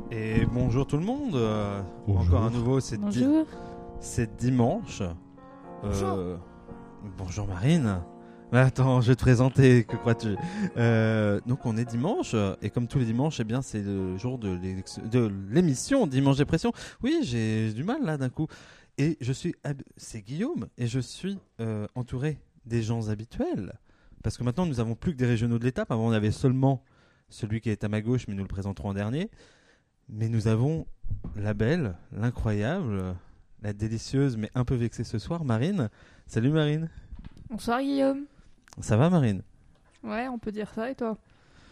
Et bonjour tout le monde. Bonjour. Encore à nouveau, Bonjour. c'est dimanche. Bonjour Marine. Mais attends, je vais te présenter, que crois-tu? Donc on est dimanche, et comme tous les dimanches, eh bien c'est le jour de l'émission Dimanche Dépression. Oui, j'ai du mal là d'un coup. Et c'est Guillaume, et je suis entouré des gens habituels. Parce que maintenant, nous n'avons plus que des régionaux de l'étape. Avant, on avait seulement celui qui est à ma gauche, mais nous le présenterons en dernier. Mais nous avons la belle, l'incroyable, la délicieuse, mais un peu vexée ce soir, Marine. Salut Marine. Bonsoir Guillaume. Ça va Marine? Ouais, on peut dire ça, et toi?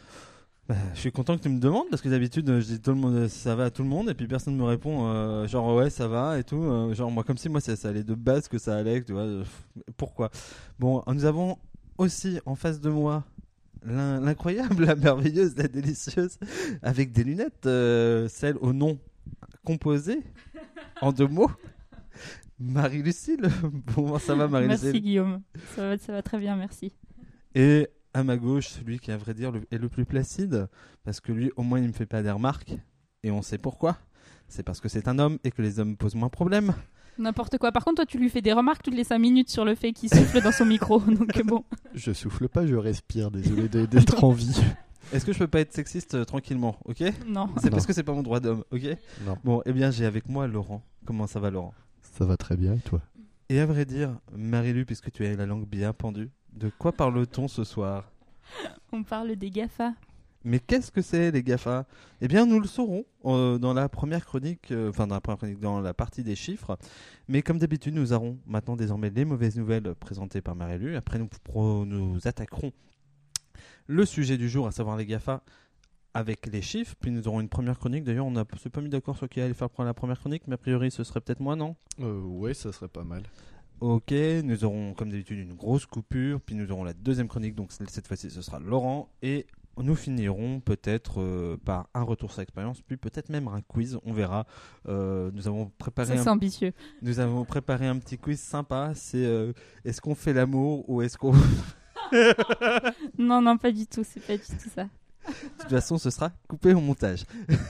Je suis content que tu me demandes, parce que d'habitude je dis tout le monde, ça va à tout le monde, et puis personne ne me répond genre ouais ça va et tout, genre moi comme si moi ça allait de base que ça allait, tu vois, pourquoi? Bon, nous avons aussi en face de moi l'incroyable, la merveilleuse, la délicieuse, avec des lunettes, celle au nom composé en 2 mots, Marie-Lucille. Bon, ça va Marie-Lucille? Merci Guillaume, ça va très bien, merci. Et à ma gauche, celui qui à vrai dire est le plus placide, parce que lui au moins il me fait pas des remarques, et on sait pourquoi. C'est parce que c'est un homme et que les hommes posent moins de problèmes. N'importe quoi. Par contre, toi, tu lui fais des remarques toutes les 5 minutes sur le fait qu'il souffle dans son micro. Donc bon. Je souffle pas, je respire. Désolé d'être en vie. Est-ce que je peux pas être sexiste tranquillement, ok? Non. C'est parce que c'est pas mon droit d'homme, ok? Non. Bon, eh bien j'ai avec moi Laurent. Comment ça va Laurent? Ça va très bien, et toi? Et à vrai dire, Marie-Lu, puisque tu as la langue bien pendue, de quoi parle-t-on ce soir? On parle des GAFA. Mais qu'est-ce que c'est les GAFA? Eh bien nous le saurons dans la première chronique, dans la partie des chiffres. Mais comme d'habitude, nous aurons maintenant désormais les mauvaises nouvelles présentées par Marie-Lu. Après nous attaquerons le sujet du jour, à savoir les GAFA, avec les chiffres. Puis nous aurons une première chronique. D'ailleurs, on ne s'est pas mis d'accord sur qui allait faire la première chronique, mais a priori ce serait peut-être moi, non? Ouais, ça serait pas mal. Ok, nous aurons comme d'habitude une grosse coupure, puis nous aurons la deuxième chronique, donc cette fois-ci ce sera Laurent, et nous finirons peut-être par un retour sur l'expérience, puis peut-être même un quiz, on verra. Nous avons préparé C'est ambitieux. Nous avons préparé un petit quiz sympa, c'est est-ce qu'on fait l'amour ou est-ce qu'on... Non, pas du tout, c'est pas du tout ça. De toute façon, ce sera coupé au montage.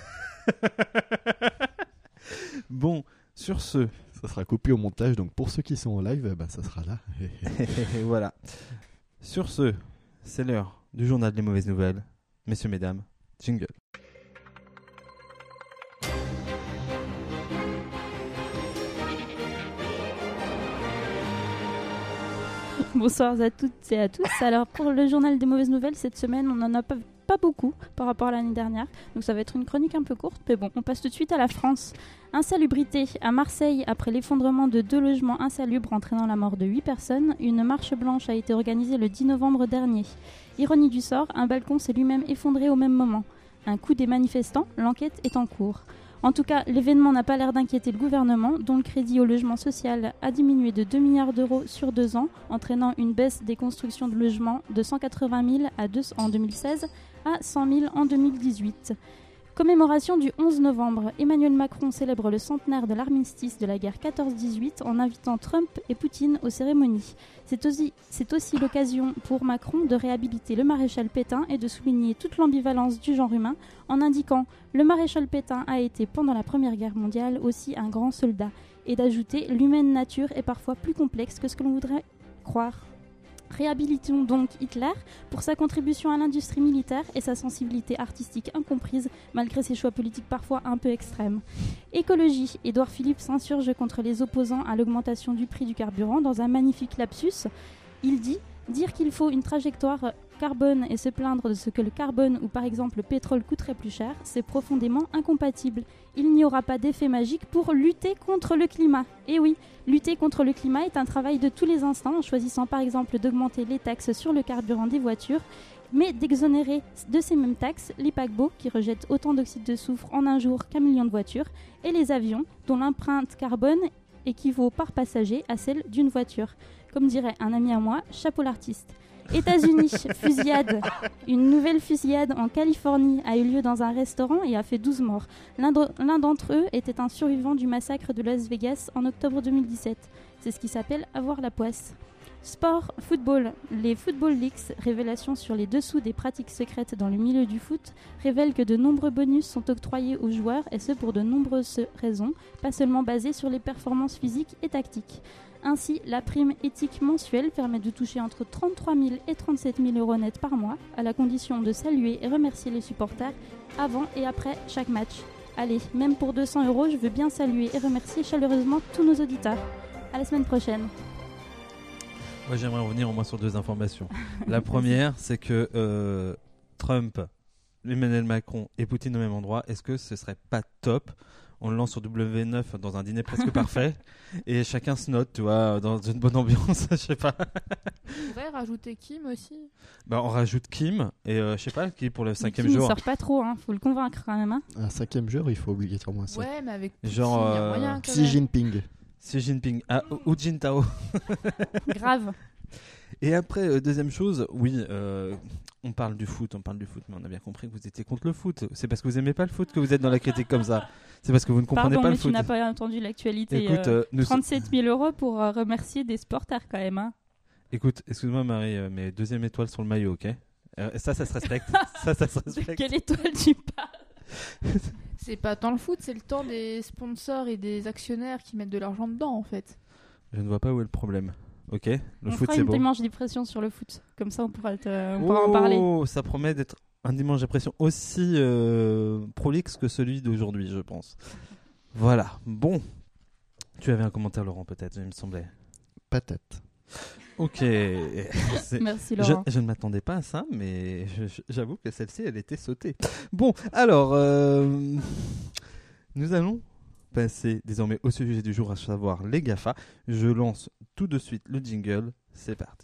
Bon, sur ce... Ça sera coupé au montage, donc pour ceux qui sont en live, ça sera là. Voilà. Sur ce, c'est l'heure du journal des mauvaises nouvelles. Messieurs, mesdames, jingle. Bonsoir à toutes et à tous. Alors pour le journal des mauvaises nouvelles, cette semaine, on n'en a pas beaucoup par rapport à l'année dernière. Donc ça va être une chronique un peu courte, mais bon, on passe tout de suite à la France. Insalubrité. À Marseille, après l'effondrement de 2 logements insalubres entraînant la mort de 8 personnes, une marche blanche a été organisée le 10 novembre dernier. Ironie du sort, un balcon s'est lui-même effondré au même moment. Un coup des manifestants, l'enquête est en cours. En tout cas, l'événement n'a pas l'air d'inquiéter le gouvernement, dont le crédit au logement social a diminué de 2 milliards d'euros sur 2 ans, entraînant une baisse des constructions de logements de 180 000 en 2016 à 100 000 en 2018. Commémoration du 11 novembre, Emmanuel Macron célèbre le centenaire de l'armistice de la guerre 14-18 en invitant Trump et Poutine aux cérémonies. C'est aussi l'occasion pour Macron de réhabiliter le maréchal Pétain et de souligner toute l'ambivalence du genre humain en indiquant « Le maréchal Pétain a été pendant la Première Guerre mondiale aussi un grand soldat » et d'ajouter « L'humaine nature est parfois plus complexe que ce que l'on voudrait croire ». Réhabilitons donc Hitler pour sa contribution à l'industrie militaire et sa sensibilité artistique incomprise malgré ses choix politiques parfois un peu extrêmes. Écologie. Édouard Philippe s'insurge contre les opposants à l'augmentation du prix du carburant dans un magnifique lapsus. Il dit « Dire qu'il faut une trajectoire carbone et se plaindre de ce que le carbone ou par exemple le pétrole coûterait plus cher, c'est profondément incompatible. Il n'y aura pas d'effet magique pour lutter contre le climat. » Et oui, lutter contre le climat est un travail de tous les instants en choisissant par exemple d'augmenter les taxes sur le carburant des voitures, mais d'exonérer de ces mêmes taxes les paquebots qui rejettent autant d'oxyde de soufre en un jour qu'un million de voitures et les avions dont l'empreinte carbone équivaut par passager à celle d'une voiture. Comme dirait un ami à moi, chapeau l'artiste. États-Unis, fusillade. Une nouvelle fusillade en Californie a eu lieu dans un restaurant et a fait 12 morts. L'un d'entre eux était un survivant du massacre de Las Vegas en octobre 2017. C'est ce qui s'appelle avoir la poisse. Sport, football. Les Football Leaks, révélations sur les dessous des pratiques secrètes dans le milieu du foot, révèlent que de nombreux bonus sont octroyés aux joueurs et ce pour de nombreuses raisons, pas seulement basées sur les performances physiques et tactiques. Ainsi, la prime éthique mensuelle permet de toucher entre 33 000 et 37 000 euros net par mois, à la condition de saluer et remercier les supporters avant et après chaque match. Allez, même pour 200 euros, je veux bien saluer et remercier chaleureusement tous nos auditeurs. À la semaine prochaine. Moi, j'aimerais revenir au moins sur 2 informations. La première, c'est que Trump, Emmanuel Macron et Poutine au même endroit, est-ce que ce serait pas top ? On le lance sur W9 dans un dîner presque parfait et chacun se note, tu vois, dans une bonne ambiance, je sais pas. On pourrait rajouter Kim aussi. Bah, on rajoute Kim et je sais pas qui pour le 5e Kim, jour. il sort pas trop, faut le convaincre quand même. Un 5e jour, il faut obligatoirement ça. Ouais, mais avec Genre, Poutine, y a moyen quand Xi même. Jinping. Xi Jinping, ou Jintao. Grave. Et après, deuxième chose, oui, on parle du foot, mais on a bien compris que vous étiez contre le foot. C'est parce que vous aimez pas le foot que vous êtes dans la critique comme ça. C'est parce que vous ne comprenez Pardon, pas mais le tu foot. n'as pas entendu l'actualité. Écoute, 37 000 euros pour remercier des supporters quand même. Écoute, excuse-moi Marie, mais 2e étoile sur le maillot, ok ? Ça se respecte. ça se De respecte. quelle étoile tu parles? C'est pas tant le foot, c'est le temps des sponsors et des actionnaires qui mettent de l'argent dedans en fait. Je ne vois pas où est le problème. Ok, le On foot fera c'est une beau. dimanche dépression sur le foot. Comme ça, on pourra en parler. Oh, ça promet d'être un dimanche dépression aussi prolixe que celui d'aujourd'hui, je pense. Voilà, bon. Tu avais un commentaire, Laurent, peut-être, il me semblait. Patate. Ok. Merci Laurent. Je ne m'attendais pas à ça, mais j'avoue que celle-ci, elle était sautée. Bon, alors, nous allons passer désormais au sujet du jour, à savoir les GAFA. Je lance tout de suite le jingle. C'est parti.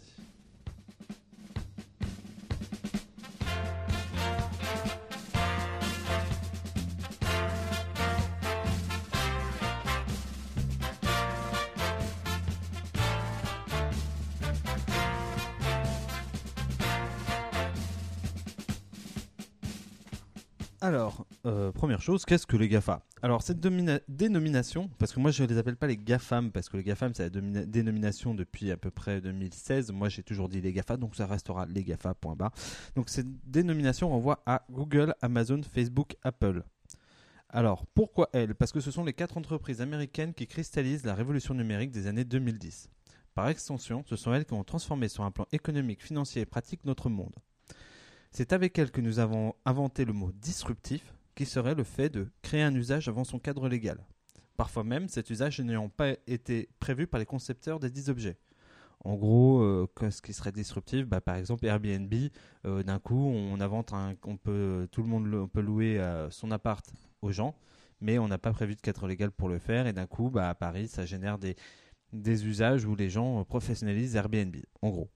Alors, première chose, qu'est-ce que les GAFA ? Alors, cette dénomination, parce que moi je ne les appelle pas les GAFAM, parce que les GAFAM c'est la dénomination depuis à peu près 2016, moi j'ai toujours dit les GAFA, donc ça restera les GAFA, point barre. Donc cette dénomination renvoie à Google, Amazon, Facebook, Apple. Alors, pourquoi elles ? Parce que ce sont les 4 entreprises américaines qui cristallisent la révolution numérique des années 2010. Par extension, ce sont elles qui ont transformé sur un plan économique, financier et pratique notre monde. C'est avec elle que nous avons inventé le mot disruptif, qui serait le fait de créer un usage avant son cadre légal. Parfois même, cet usage n'ayant pas été prévu par les concepteurs des dits objets. En gros, ce qui serait disruptif, par exemple Airbnb, d'un coup, on invente tout le monde on peut louer son appart aux gens, mais on n'a pas prévu de cadre légal pour le faire, et d'un coup, à Paris, ça génère des usages où les gens professionnalisent Airbnb, en gros.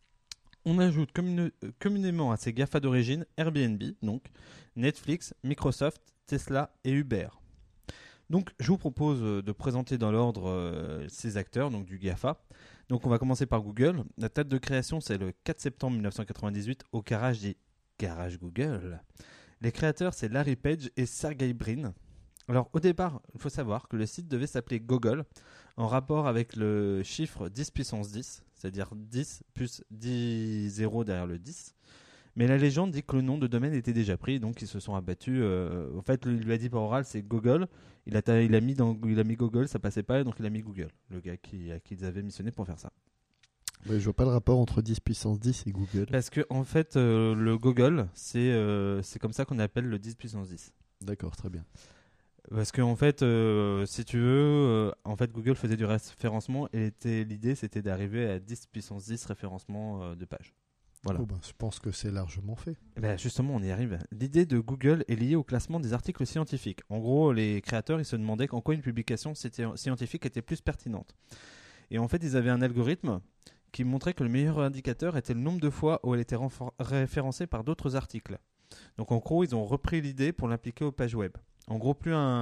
On ajoute communément à ces GAFA d'origine Airbnb, donc Netflix, Microsoft, Tesla et Uber. Donc je vous propose de présenter dans l'ordre ces acteurs donc du GAFA. Donc on va commencer par Google. La date de création c'est le 4 septembre 1998 au garage dit Garage Google. Les créateurs c'est Larry Page et Sergey Brin. Alors au départ, il faut savoir que le site devait s'appeler Google en rapport avec le chiffre 10 puissance 10, c'est-à-dire 10 plus 10 zéros derrière le 10. Mais la légende dit que le nom de domaine était déjà pris, donc ils se sont abattus. En fait, il lui a dit par oral, c'est Google. Il a mis Google, ça passait pas, donc il a mis Google, le gars qu'ils avaient missionné pour faire ça. Ouais, je vois pas le rapport entre 10 puissance 10 et Google. Parce que en fait, le Google, c'est comme ça qu'on appelle le 10 puissance 10. D'accord, très bien. Parce que en fait, si tu veux, en fait, Google faisait du référencement et l'idée c'était d'arriver à 10 puissance 10 référencement de page. Voilà. Oh, je pense que c'est largement fait. Justement, on y arrive. L'idée de Google est liée au classement des articles scientifiques. En gros, les créateurs ils se demandaient en quoi une publication scientifique était plus pertinente. Et en fait, ils avaient un algorithme qui montrait que le meilleur indicateur était le nombre de fois où elle était référencée par d'autres articles. Donc en gros, ils ont repris l'idée pour l'appliquer aux pages web. En gros,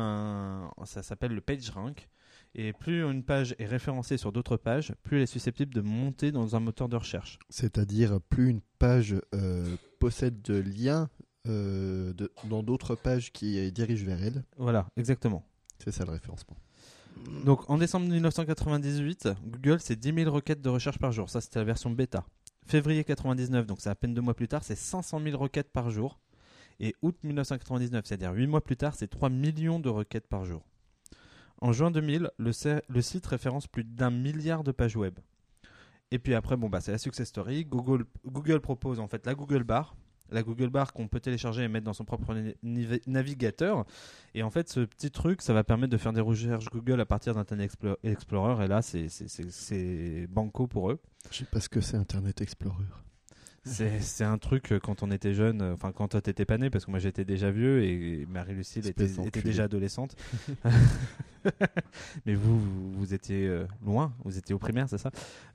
ça s'appelle le PageRank, et plus une page est référencée sur d'autres pages, plus elle est susceptible de monter dans un moteur de recherche. C'est-à-dire, plus une page possède de liens dans d'autres pages qui dirigent vers elle. Voilà, exactement. C'est ça le référencement. Donc en décembre 1998, Google c'est 10 000 requêtes de recherche par jour. Ça c'était la version bêta. Février 99, donc c'est à peine 2 mois plus tard, c'est 500 000 requêtes par jour. Et août 1999, c'est-à-dire 8 mois plus tard, c'est 3 millions de requêtes par jour. En juin 2000, le site référence plus d'1 milliard de pages web. Et puis après, c'est la success story. Google propose en fait la Google Bar. La Google Bar qu'on peut télécharger et mettre dans son propre navigateur. Et en fait, ce petit truc, ça va permettre de faire des recherches Google à partir d'Internet Explorer. Et là, c'est banco pour eux. Je sais pas ce que c'est Internet Explorer. C'est un truc quand on était jeune, enfin quand toi t'étais pas né, parce que moi j'étais déjà vieux et Marie-Lucille était déjà adolescente. Mais vous étiez loin, vous étiez au primaire, c'est ça?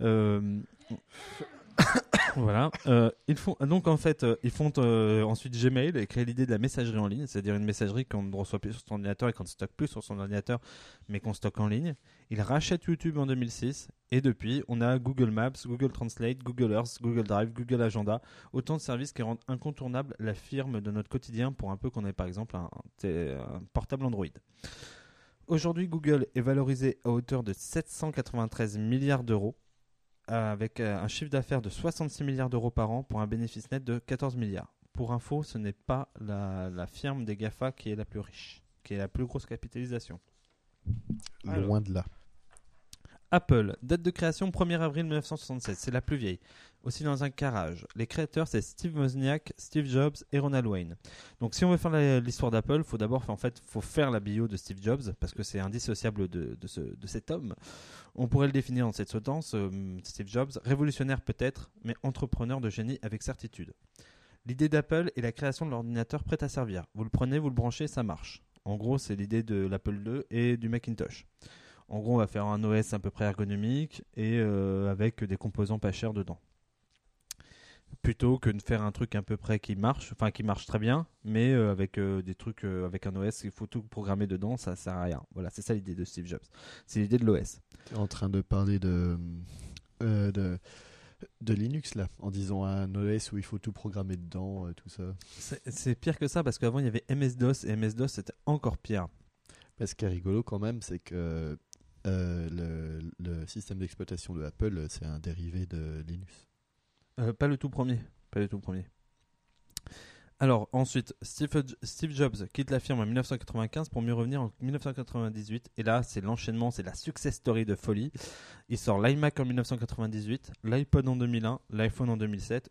Voilà. Ils font ensuite Gmail et créent l'idée de la messagerie en ligne, c'est-à-dire une messagerie qu'on ne reçoit plus sur son ordinateur et qu'on ne stocke plus sur son ordinateur, mais qu'on stocke en ligne. Ils rachètent YouTube en 2006 et depuis, on a Google Maps, Google Translate, Google Earth, Google Drive, Google Agenda, autant de services qui rendent incontournable la firme de notre quotidien pour un peu qu'on ait par exemple un portable Android. Aujourd'hui, Google est valorisé à hauteur de 793 milliards d'euros. Avec un chiffre d'affaires de 66 milliards d'euros par an pour un bénéfice net de 14 milliards. Pour info, ce n'est pas la firme des GAFA qui est la plus riche, qui est la plus grosse capitalisation. Loin de là. Apple, date de création 1er avril 1967, c'est la plus vieille. Aussi dans un garage. Les créateurs, c'est Steve Wozniak, Steve Jobs et Ronald Wayne. Donc si on veut faire l'histoire d'Apple, il faut d'abord faire la bio de Steve Jobs, parce que c'est indissociable de cet homme. On pourrait le définir dans cette sentence, Steve Jobs, révolutionnaire peut-être, mais entrepreneur de génie avec certitude. L'idée d'Apple est la création de l'ordinateur prêt à servir. Vous le prenez, vous le branchez, ça marche. En gros, c'est l'idée de l'Apple II et du Macintosh. En gros, on va faire un OS à peu près ergonomique et avec des composants pas chers dedans. Plutôt que de faire un truc à peu près qui marche très bien, mais avec des trucs, avec un OS, il faut tout programmer dedans, ça sert à rien. Voilà, c'est ça l'idée de Steve Jobs. C'est l'idée de l'OS. Tu es en train de parler de Linux là, en disant un OS où il faut tout programmer dedans, tout ça. C'est pire que ça parce qu'avant il y avait MS-DOS et MS-DOS c'était encore pire. Ce qui est rigolo quand même, c'est que le système d'exploitation de Apple, c'est un dérivé de Linux. Pas le tout premier. Alors ensuite, Steve Jobs quitte la firme en 1995 pour mieux revenir en 1998. Et là, c'est l'enchaînement, c'est la success story de folie. Il sort l'iMac en 1998, l'iPod en 2001, l'iPhone en 2007.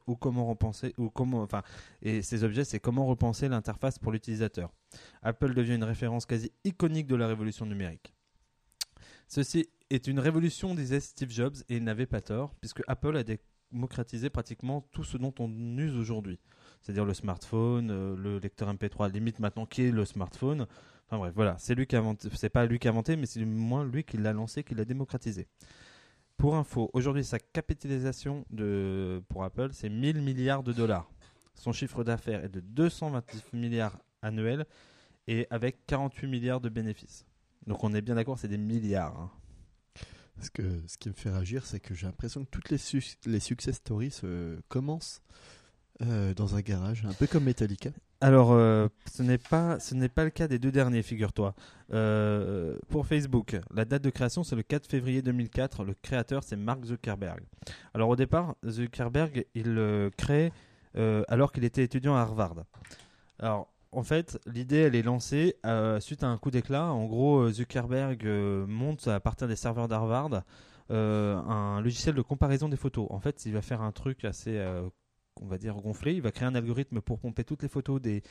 Et ces objets, c'est comment repenser l'interface pour l'utilisateur. Apple devient une référence quasi iconique de la révolution numérique. Ceci est une révolution, disait Steve Jobs, et il n'avait pas tort, puisque Apple a démocratisé pratiquement tout ce dont on use aujourd'hui. C'est-à-dire le smartphone, le lecteur MP3, limite maintenant qui est le smartphone. Enfin bref, voilà, c'est pas lui qui a inventé, mais c'est moins lui qui l'a lancé, qui l'a démocratisé. Pour info, aujourd'hui sa capitalisation pour Apple, c'est 1000 milliards de dollars. Son chiffre d'affaires est de 229 milliards annuels et avec 48 milliards de bénéfices. Donc on est bien d'accord, c'est des milliards. Hein. Ce qui me fait réagir, c'est que j'ai l'impression que toutes les success stories commencent dans un garage, un peu comme Metallica. Alors, ce n'est pas le cas des deux derniers, figure-toi. Pour Facebook, la date de création, c'est le 4 février 2004. Le créateur, c'est Mark Zuckerberg. Alors, au départ, Zuckerberg, il crée alors qu'il était étudiant à Harvard. Alors, en fait, l'idée, elle est lancée suite à un coup d'éclat. En gros, Zuckerberg monte à partir des serveurs d'Harvard un logiciel de comparaison des photos. En fait, il va faire un truc assez, on va dire, gonflé. Il va créer un algorithme pour pomper toutes les photos des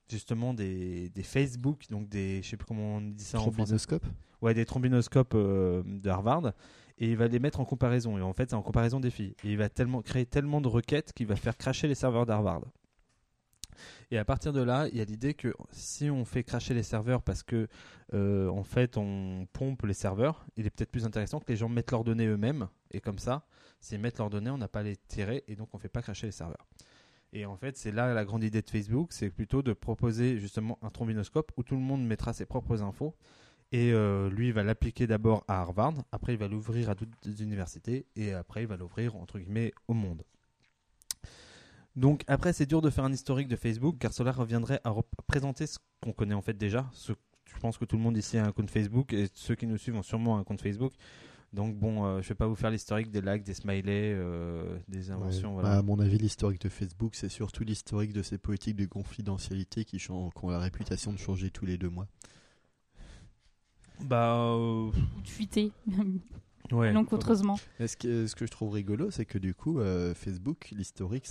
Facebook, donc je sais plus comment on dit ça en français. Trombinoscopes ? Ouais, des trombinoscopes de Harvard. Et il va les mettre en comparaison. Et en fait, c'est en comparaison des filles. Et il va créer tellement de requêtes qu'il va faire crasher les serveurs d'Harvard. Et à partir de là, il y a l'idée que si on fait crasher les serveurs parce que en fait on pompe les serveurs, il est peut-être plus intéressant que les gens mettent leurs données eux-mêmes. Et comme ça, s'ils mettent leurs données, on n'a pas à les tirer et donc on ne fait pas crasher les serveurs. Et en fait, c'est là la grande idée de Facebook, c'est plutôt de proposer justement un trombinoscope où tout le monde mettra ses propres infos. Et lui, il va l'appliquer d'abord à Harvard, après il va l'ouvrir à d'autres universités et après il va l'ouvrir entre guillemets au monde. Donc après, c'est dur de faire un historique de Facebook car cela reviendrait à présenter ce qu'on connaît en fait déjà, ce que je pense que tout le monde ici a un compte Facebook et ceux qui nous suivent ont sûrement un compte Facebook. Donc bon, je vais pas vous faire l'historique des likes, des smileys, des inventions. Ouais. Voilà. À mon avis, l'historique de Facebook, c'est surtout l'historique de ces politiques de confidentialité qui ont la réputation de changer tous les 2 mois. Bah Ou de fuiter, ouais. malencontreusement. Mais ce que je trouve rigolo, c'est que du coup, Facebook, l'historique,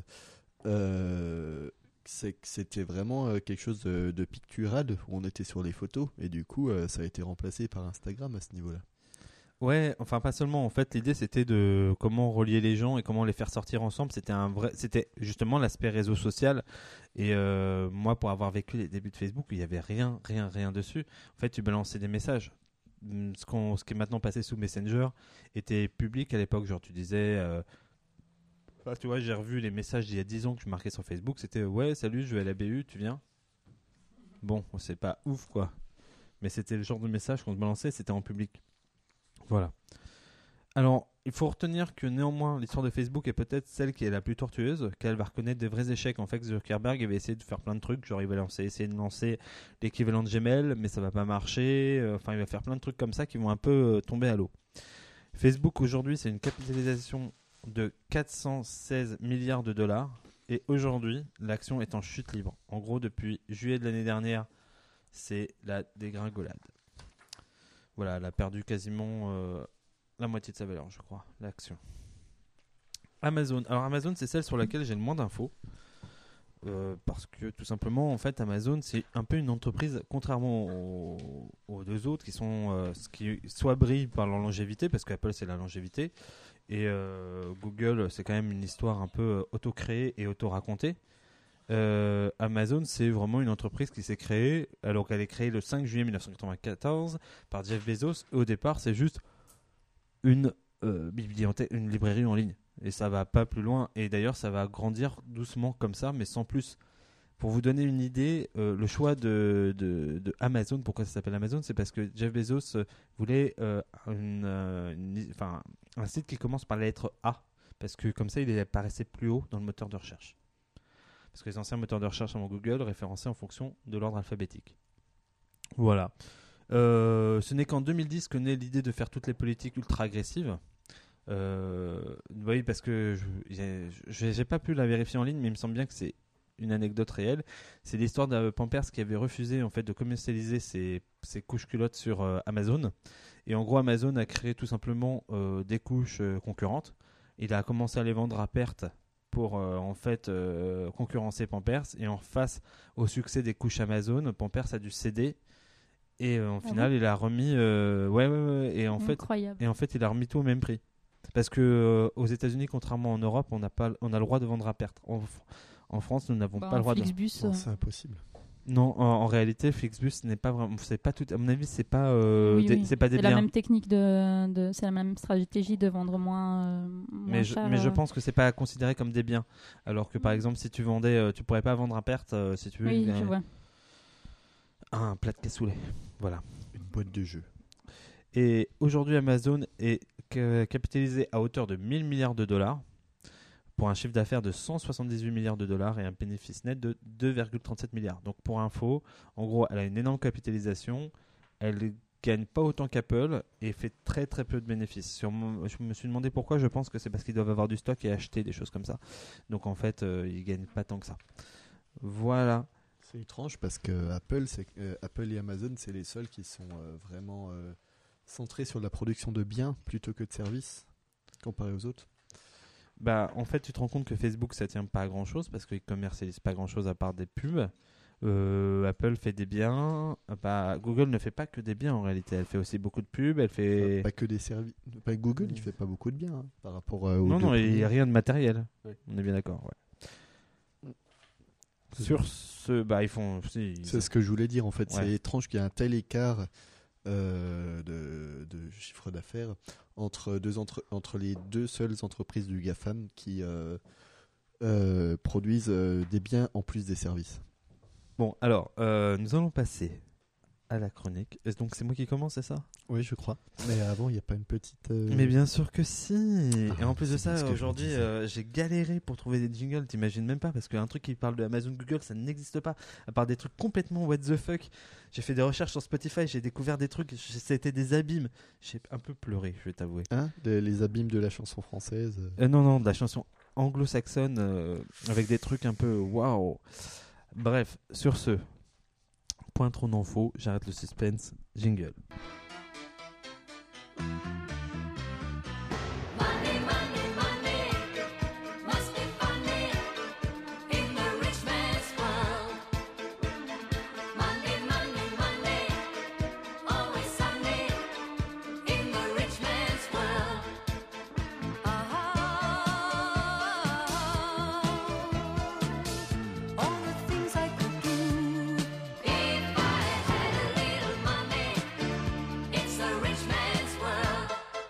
c'est que c'était vraiment quelque chose de pictural où on était sur les photos et du coup, ça a été remplacé par Instagram à ce niveau-là. Ouais, enfin pas seulement. En fait, l'idée c'était de comment relier les gens et comment les faire sortir ensemble. C'était justement l'aspect réseau social. Et moi, pour avoir vécu les débuts de Facebook, il y avait rien dessus. En fait, tu balançais des messages. Ce qui est maintenant passé sous Messenger était public à l'époque. Genre, tu disais, tu vois, j'ai revu les messages d'il y a 10 ans que je marquais sur Facebook. C'était ouais, salut, je vais à la BU, tu viens. Bon, c'est pas ouf quoi. Mais c'était le genre de message qu'on te balançait, c'était en public. Voilà. Alors, il faut retenir que néanmoins, l'histoire de Facebook est peut-être celle qui est la plus tortueuse, qu'elle va reconnaître des vrais échecs. En fait, Zuckerberg avait essayé de faire plein de trucs, genre il va essayer de lancer l'équivalent de Gmail, mais ça va pas marcher. Enfin, il va faire plein de trucs comme ça qui vont un peu tomber à l'eau. Facebook aujourd'hui, c'est une capitalisation de 416 milliards de dollars, et aujourd'hui, l'action est en chute libre. En gros, depuis juillet de l'année dernière, c'est la dégringolade. Voilà, elle a perdu quasiment la moitié de sa valeur, je crois, l'action. Amazon. Alors Amazon, c'est celle sur laquelle j'ai le moins d'infos. Parce que tout simplement, en fait, Amazon, c'est un peu une entreprise, contrairement aux 2 autres, qui sont qui soit brillent par leur longévité, parce qu'Apple, c'est la longévité, et Google, c'est quand même une histoire un peu auto-créée et auto-racontée. Amazon, c'est vraiment une entreprise qui s'est créée, alors qu'elle est créée le 5 juillet 1994 par Jeff Bezos. Au départ, c'est juste une bibliothèque, une librairie en ligne, et ça va pas plus loin. Et d'ailleurs, ça va grandir doucement comme ça, mais sans plus. Pour vous donner une idée, le choix de Amazon, pourquoi ça s'appelle Amazon, c'est parce que Jeff Bezos voulait un site qui commence par la lettre A, parce que comme ça, il apparaissait plus haut dans le moteur de recherche. Parce que les anciens moteurs de recherche avant Google référençaient en fonction de l'ordre alphabétique. Voilà. Ce n'est qu'en 2010 que naît l'idée de faire toutes les politiques ultra agressives. Oui, parce que j'ai pas pu la vérifier en ligne, mais il me semble bien que c'est une anecdote réelle. C'est l'histoire de Pampers qui avait refusé en fait de commercialiser ses couches culottes sur Amazon. Et en gros, Amazon a créé tout simplement des couches concurrentes. Il a commencé à les vendre à perte pour concurrencer Pampers, et en face au succès des couches Amazon, Pampers a dû céder, et en final il a remis et en fait il a remis tout au même prix, parce que aux États-Unis, contrairement en Europe, on a le droit de vendre à perte. En France, nous n'avons pas le droit Flixbus, Non, c'est impossible. Non, en réalité, Flixbus n'est pas vraiment, c'est pas tout, à mon avis, c'est pas c'est pas des c'est biens. la même technique c'est la même stratégie de vendre moins cher. Mais je pense que c'est pas considéré comme des biens. Alors que par exemple, si tu vendais, tu pourrais pas vendre à perte si tu veux. Oui, je vois. Un plat de cassoulet. Voilà. Une boîte de jeux. Et aujourd'hui, Amazon est capitalisé à hauteur de 1000 milliards de dollars pour un chiffre d'affaires de 178 milliards de dollars et un bénéfice net de 2,37 milliards. Donc pour info, en gros, elle a une énorme capitalisation, elle gagne pas autant qu'Apple et fait très très peu de bénéfices. Je me suis demandé pourquoi. Je pense que c'est parce qu'ils doivent avoir du stock et acheter des choses comme ça. Donc en fait, ils gagnent pas tant que ça. Voilà. C'est étrange parce que Apple et Amazon, c'est les seuls qui sont vraiment centrés sur la production de biens plutôt que de services, comparé aux autres. Bah, en fait, tu te rends compte que Facebook, ça tient pas à grand chose parce qu'ils commercialisent pas grand chose à part des pubs. Apple fait des biens. Google ne fait pas que des biens en réalité. Elle fait aussi beaucoup de pubs. Elle fait pas que des services. Google, il fait pas beaucoup de biens hein, par rapport aux non, il n'y a premiers. rien de matériel. Ouais. On est bien d'accord. Ouais. Sur ce, ils font. C'est ce que je voulais dire en fait. Ouais. C'est étrange qu'il y ait un tel écart de chiffre d'affaires entre les 2 seules entreprises du GAFAM qui produisent des biens en plus des services. Bon, alors, nous allons passer à la chronique. Et donc c'est moi qui commence, c'est ça? Oui, je crois. Mais avant, il n'y a pas une petite. Mais bien sûr que si. Et en plus de c'est bien ce ça, que je aujourd'hui, me disais. j'ai galéré pour trouver des jingles, t'imagines même pas, parce qu'un truc qui parle de Amazon Google, ça n'existe pas. À part des trucs complètement what the fuck. J'ai fait des recherches sur Spotify, j'ai découvert des trucs, c'était des abîmes. J'ai un peu pleuré, je vais t'avouer. Hein, les abîmes de la chanson française. Non, de la chanson anglo-saxonne avec des trucs un peu waouh. Bref, sur ce, point trop d'infos, j'arrête le suspense, jingle. Money, money, money must be funny in the rich man's world. Money, money, money, always sunny in the rich man's world. All the things I could do if I had a little money. It's a rich man's world.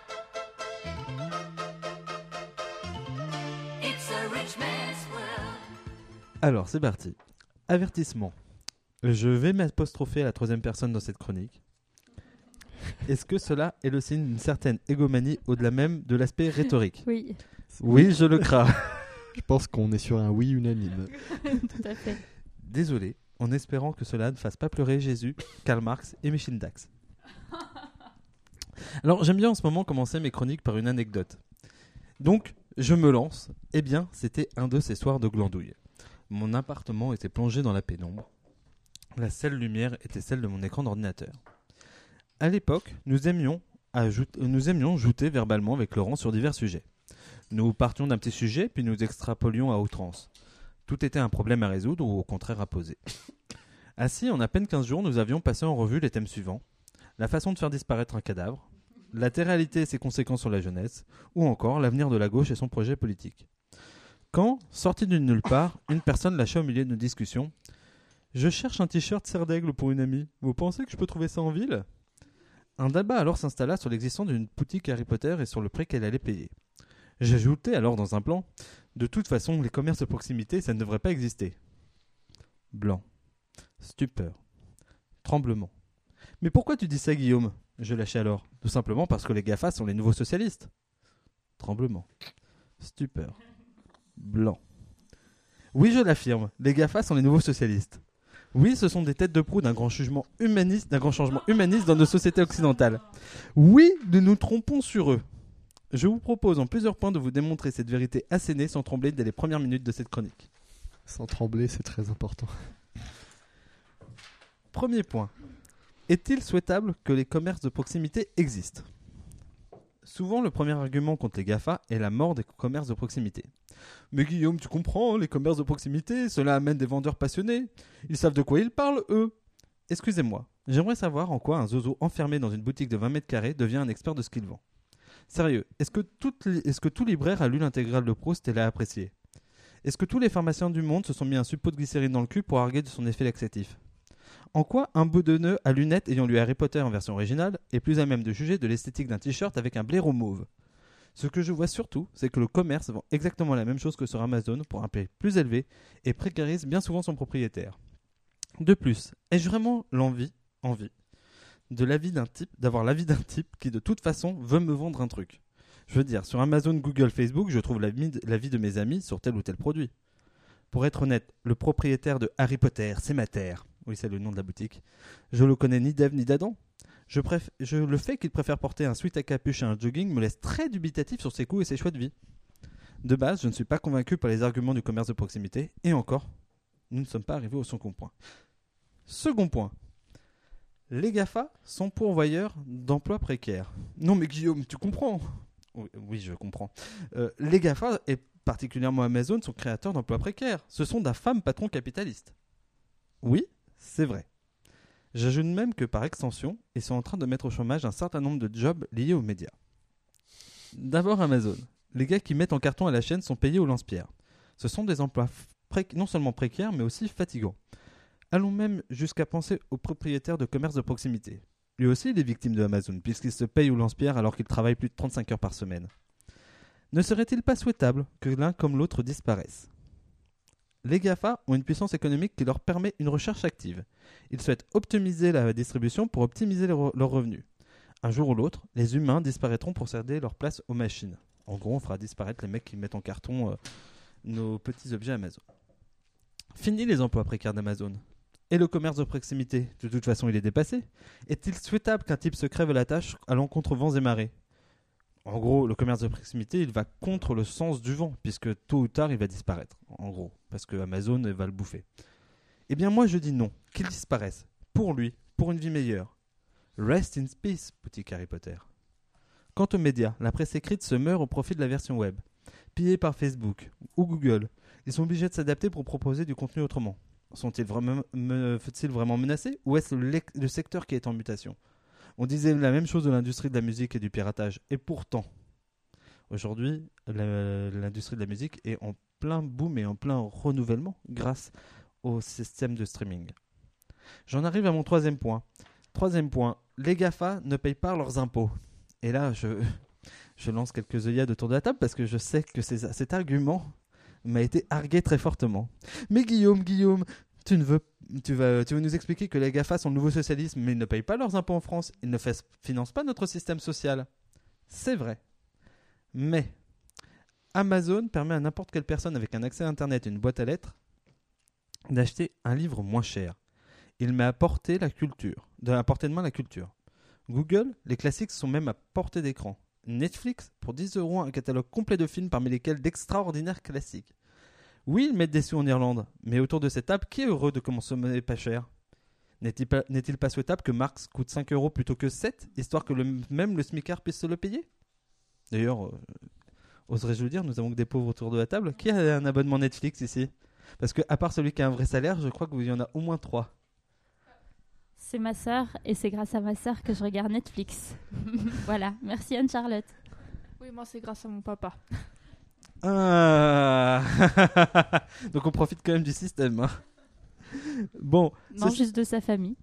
It's a rich man's world. Alors, c'est parti. Avertissement. Je vais m'apostropher à la troisième personne dans cette chronique. Est-ce que cela est le signe d'une certaine égomanie au-delà même de l'aspect rhétorique? Oui, Oui, je le crains. Je pense qu'on est sur un oui unanime. tout à fait. Désolé, en espérant que cela ne fasse pas pleurer Jésus, Karl Marx et Michel Dax. Alors, j'aime bien en ce moment commencer mes chroniques par une anecdote. Donc, je me lance. Eh bien, c'était un de ces soirs de glandouille. Mon appartement était plongé dans la pénombre. La seule lumière était celle de mon écran d'ordinateur. À l'époque, nous aimions jouter verbalement avec Laurent sur divers sujets. Nous partions d'un petit sujet, puis nous extrapolions à outrance. Tout était un problème à résoudre ou au contraire à poser. Ainsi, en à peine 15 jours, nous avions passé en revue les thèmes suivants. La façon de faire disparaître un cadavre, la latéralité et ses conséquences sur la jeunesse, ou encore l'avenir de la gauche et son projet politique. Quand, sorti de nulle part, une personne lâcha au milieu de nos discussions « Je cherche un t-shirt serre d'aigle pour une amie. Vous pensez que je peux trouver ça en ville ?» Un débat alors s'installa sur l'existence d'une boutique Harry Potter et sur le prix qu'elle allait payer. J'ajoutais alors dans un plan « De toute façon, les commerces de proximité, ça ne devrait pas exister. » Blanc. Stupeur. Tremblement. « Mais pourquoi tu dis ça, Guillaume ?» Je lâchais alors. « Tout simplement parce que les GAFA sont les nouveaux socialistes. » Tremblement. Stupeur. Blanc. « Oui, je l'affirme, les GAFA sont les nouveaux socialistes. Oui, ce sont des têtes de proue d'un grand changement humaniste dans nos sociétés occidentales. Oui, nous nous trompons sur eux. Je vous propose en plusieurs points de vous démontrer cette vérité assénée sans trembler dès les premières minutes de cette chronique. Sans trembler, c'est très important. Premier point. Est-il souhaitable que les commerces de proximité existent ? Souvent, le premier argument contre les GAFA est la mort des commerces de proximité. Mais Guillaume, tu comprends, les commerces de proximité, cela amène des vendeurs passionnés. Ils savent de quoi ils parlent, eux. Excusez-moi, j'aimerais savoir en quoi un zozo enfermé dans une boutique de 20 mètres carrés devient un expert de ce qu'il vend. Sérieux, est-ce que tout libraire a lu l'intégrale de Proust et l'a apprécié ? Est-ce que tous les pharmaciens du monde se sont mis un suppôt de glycérine dans le cul pour arguer de son effet laxatif ? En quoi un bedonneux à lunettes ayant lu Harry Potter en version originale est plus à même de juger de l'esthétique d'un t-shirt avec un blaireau mauve ? Ce que je vois surtout, c'est que le commerce vend exactement la même chose que sur Amazon pour un prix plus élevé et précarise bien souvent son propriétaire. De plus, ai-je vraiment envie d'avoir l'avis d'un type qui de toute façon veut me vendre un truc ? Je veux dire, sur Amazon, Google, Facebook, je trouve l'avis de mes amis sur tel ou tel produit. Pour être honnête, le propriétaire de Harry Potter, c'est ma terre. Oui, c'est le nom de la boutique. Je le connais ni d'Ève ni d'Adam. Le fait qu'il préfère porter un sweat à capuche et un jogging me laisse très dubitatif sur ses goûts et ses choix de vie. De base, je ne suis pas convaincu par les arguments du commerce de proximité, et encore, nous ne sommes pas arrivés au second point. Second point. Les GAFA sont pourvoyeurs d'emplois précaires. Non mais Guillaume, tu comprends ? Oui, je comprends. Les GAFA, et particulièrement Amazon, sont créateurs d'emplois précaires. Ce sont d'infâmes patrons capitalistes. Oui, c'est vrai. J'ajoute même que par extension, ils sont en train de mettre au chômage un certain nombre de jobs liés aux médias. D'abord Amazon. Les gars qui mettent en carton à la chaîne sont payés au lance-pierre. Ce sont des emplois non seulement précaires, mais aussi fatigants. Allons même jusqu'à penser au propriétaire de commerce de proximité. Lui aussi, il est victime de Amazon, puisqu'il se paye au lance-pierre alors qu'il travaille plus de 35 heures par semaine. Ne serait-il pas souhaitable que l'un comme l'autre disparaissent ? Les GAFA ont une puissance économique qui leur permet une recherche active. Ils souhaitent optimiser la distribution pour optimiser leurs revenus. Un jour ou l'autre, les humains disparaîtront pour céder leur place aux machines. En gros, on fera disparaître les mecs qui mettent en carton nos petits objets Amazon. Fini les emplois précaires d'Amazon. Et le commerce de proximité, de toute façon il est dépassé. Est-il souhaitable qu'un type se crève la tâche allant contre vents et marées ? En gros, le commerce de proximité, il va contre le sens du vent, puisque tôt ou tard, il va disparaître. En gros, parce que Amazon va le bouffer. Eh bien moi je dis non, qu'il disparaisse. Pour lui, pour une vie meilleure. Rest in peace, boutique Harry Potter. Quant aux médias, la presse écrite se meurt au profit de la version web. Pillés par Facebook ou Google, ils sont obligés de s'adapter pour proposer du contenu autrement. Sont-ils vraiment menacés ou est-ce le secteur qui est en mutation ? On disait la même chose de l'industrie de la musique et du piratage. Et pourtant, aujourd'hui, l'industrie de la musique est en plein boom et en plein renouvellement grâce au système de streaming. J'en arrive à mon troisième point. Troisième point, les GAFA ne payent pas leurs impôts. Et là, je lance quelques œillades autour de la table parce que je sais que cet argument m'a été argué très fortement. Mais Guillaume, tu vas nous expliquer que les GAFA sont le nouveau socialisme, mais ils ne payent pas leurs impôts en France, ils ne financent pas notre système social. C'est vrai. Mais Amazon permet à n'importe quelle personne avec un accès à Internet et une boîte à lettres d'acheter un livre moins cher. Il m'a apporté à portée de main la culture. Google, les classiques sont même à portée d'écran. Netflix, pour 10 € un catalogue complet de films parmi lesquels d'extraordinaires classiques. Oui, ils mettent des sous en Irlande, mais autour de cette table, qui est heureux de consommer pas cher ? N'est-il pas souhaitable que Marx coûte 5 € plutôt que 7, histoire que même le smicard puisse se le payer ? D'ailleurs, oserais-je le dire, nous avons que des pauvres autour de la table. Qui a un abonnement Netflix ici ? Parce que à part celui qui a un vrai salaire, je crois qu'il y en a au moins 3. C'est ma sœur et c'est grâce à ma sœur que je regarde Netflix. Voilà, merci Anne-Charlotte. Oui, moi c'est grâce à mon papa. Ah. Donc on profite quand même du système. Hein. Bon. Non, juste de sa famille.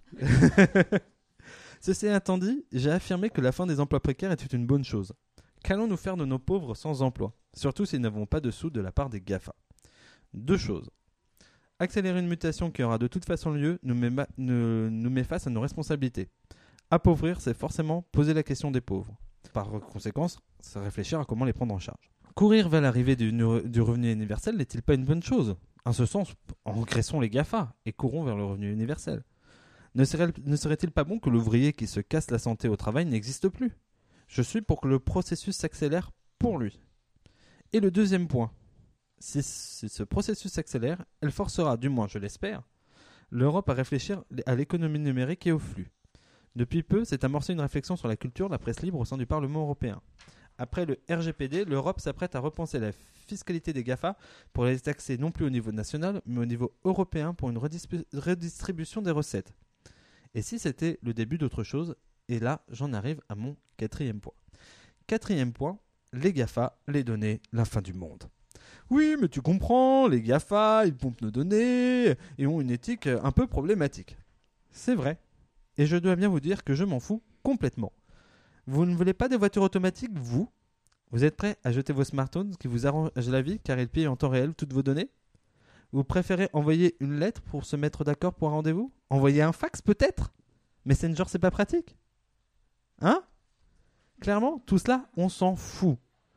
Ceci étant dit, j'ai affirmé que la fin des emplois précaires était une bonne chose. Qu'allons-nous faire de nos pauvres sans emploi ? Surtout s'ils n'avons pas de sous de la part des GAFA. 2 choses. Accélérer une mutation qui aura de toute façon lieu nous met face à nos responsabilités. Appauvrir, c'est forcément poser la question des pauvres. Par conséquence, c'est réfléchir à comment les prendre en charge. Courir vers l'arrivée du revenu universel n'est-il pas une bonne chose ? En ce sens, engraissons les GAFA et courons vers le revenu universel. Ne serait-il pas bon que l'ouvrier qui se casse la santé au travail n'existe plus ? Je suis pour que le processus s'accélère pour lui. Et le deuxième point. Si ce processus s'accélère, elle forcera, du moins je l'espère, l'Europe à réfléchir à l'économie numérique et au flux. Depuis peu, s'est amorcée une réflexion sur la culture de la presse libre au sein du Parlement européen. Après le RGPD, l'Europe s'apprête à repenser la fiscalité des GAFA pour les taxer non plus au niveau national, mais au niveau européen pour une redistribution des recettes. Et si c'était le début d'autre chose ? Et là, j'en arrive à mon 4e point. 4e point, les GAFA, les données, la fin du monde. Oui, mais tu comprends, les GAFA, ils pompent nos données et ont une éthique un peu problématique. C'est vrai. Et je dois bien vous dire que je m'en fous complètement. Vous ne voulez pas des voitures automatiques, vous ? Vous êtes prêts à jeter vos smartphones qui vous arrangent la vie car ils pillent en temps réel toutes vos données ? Vous préférez envoyer une lettre pour se mettre d'accord pour un rendez-vous ? Envoyer un fax peut-être ? Messenger, c'est pas pratique ? Hein ? Clairement, tout cela, on s'en fout.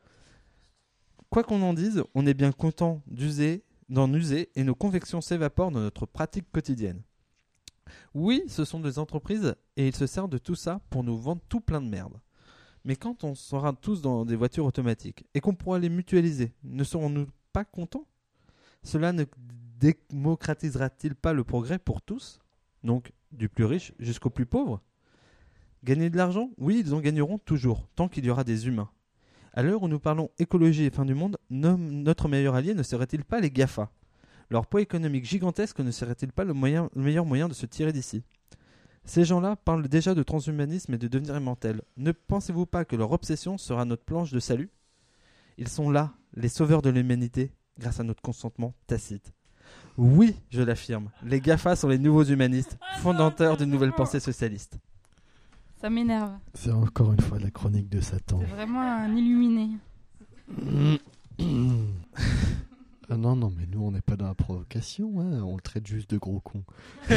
Quoi qu'on en dise, on est bien content d'en user et nos convictions s'évaporent dans notre pratique quotidienne. Oui, ce sont des entreprises et ils se servent de tout ça pour nous vendre tout plein de merde. Mais quand on sera tous dans des voitures automatiques et qu'on pourra les mutualiser, ne serons-nous pas contents ? Cela ne démocratisera-t-il pas le progrès pour tous ? Donc, du plus riche jusqu'au plus pauvre ? Gagner de l'argent ? Oui, ils en gagneront toujours, tant qu'il y aura des humains. À l'heure où nous parlons écologie et fin du monde, notre meilleur allié ne serait-il pas les GAFA ? Leur poids économique gigantesque ne serait-il pas le meilleur moyen de se tirer d'ici ? Ces gens-là parlent déjà de transhumanisme et de devenir immortels. Ne pensez-vous pas que leur obsession sera notre planche de salut ? Ils sont là, les sauveurs de l'humanité, grâce à notre consentement tacite. Oui, je l'affirme, les GAFA sont les nouveaux humanistes, fondateurs d'une nouvelle pensée socialiste. Ça m'énerve. C'est encore une fois la chronique de Satan. C'est vraiment un illuminé. Ah non, non, mais nous, on n'est pas dans la provocation, hein. On le traite juste de gros con. Tout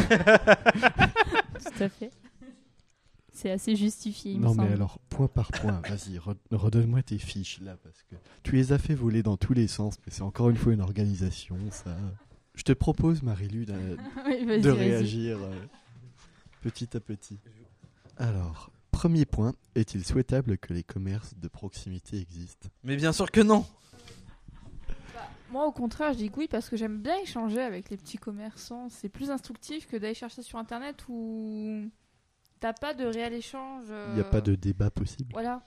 à fait. C'est assez justifié, il me Non, semble. mais alors, point par point, vas-y, redonne-moi tes fiches, là, parce que tu les as fait voler dans tous les sens, mais c'est encore une fois une organisation, ça. Je te propose, Marie-Lu, Oui, vas-y, de vas-y. réagir petit à petit. Alors, premier point, est-il souhaitable que les commerces de proximité existent ? Mais bien sûr que non. Moi, au contraire, je dis que oui parce que j'aime bien échanger avec les petits commerçants. C'est plus instructif que d'aller chercher ça sur Internet où t'as pas de réel échange. Il n'y a pas de débat possible. Voilà.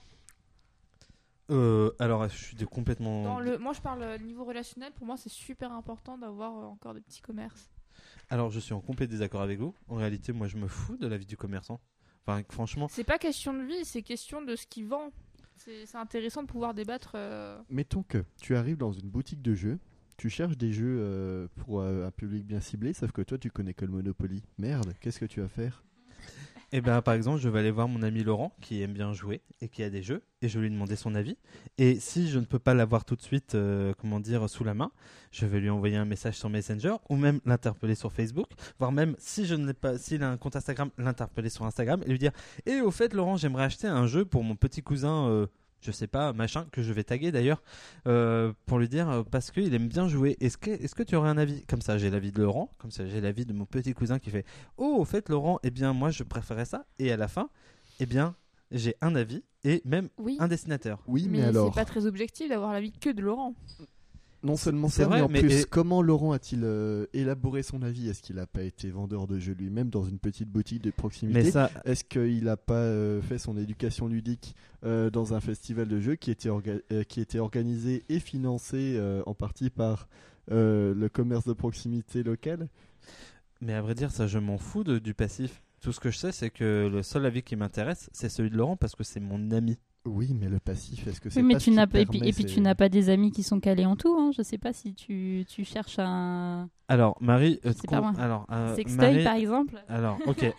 Alors, je suis complètement. Moi, je parle niveau relationnel. Pour moi, c'est super important d'avoir encore des petits commerces. Alors, je suis en complet désaccord avec vous. En réalité, moi, je me fous de la vie du commerçant. Enfin, franchement. C'est pas question de vie, c'est question de ce qu'il vend. C'est intéressant de pouvoir débattre. Mettons que tu arrives dans une boutique de jeux, tu cherches des jeux pour un public bien ciblé, sauf que toi, tu connais que le Monopoly. Merde, qu'est-ce que tu vas faire ? Eh ben, par exemple, je vais aller voir mon ami Laurent qui aime bien jouer et qui a des jeux et je vais lui demander son avis. Et si je ne peux pas l'avoir tout de suite, sous la main, je vais lui envoyer un message sur Messenger ou même l'interpeller sur Facebook, voire même si je ne l'ai pas, s'il a un compte Instagram, l'interpeller sur Instagram et lui dire « au fait, Laurent, j'aimerais acheter un jeu pour mon petit cousin. Je sais pas, machin, que je vais taguer d'ailleurs, pour lui dire, parce qu'il aime bien jouer. Est-ce que tu aurais un avis ? Comme ça, j'ai l'avis de Laurent, comme ça, j'ai l'avis de mon petit cousin qui fait « au fait, Laurent, eh bien, moi, je préférais ça. » Et à la fin, eh bien, j'ai un avis et même Oui. un dessinateur. Oui, mais Mais alors, c'est pas très objectif d'avoir l'avis que de Laurent. non seulement c'est ça, vrai, mais en mais- plus, et- comment Laurent a-t-il élaboré son avis ? Est-ce qu'il n'a pas été vendeur de jeux lui-même dans une petite boutique de proximité ? Mais ça, Est-ce qu'il n'a pas fait son éducation ludique dans un festival de jeux qui était organisé et financé en partie par le commerce de proximité local ? mais à vrai dire, ça, je m'en fous du passif. Tout ce que je sais, c'est que le seul avis qui m'intéresse, c'est celui de Laurent parce que c'est mon ami. Oui, mais le passif, est-ce que c'est Oui, mais pas ce tu qui n'as pas, permet, et puis tu n'as pas des amis qui sont calés en tout. Hein. Je sais pas si tu cherches un Alors, Marie, sais pas moi. alors, sextoy Marie- par exemple. alors, ok.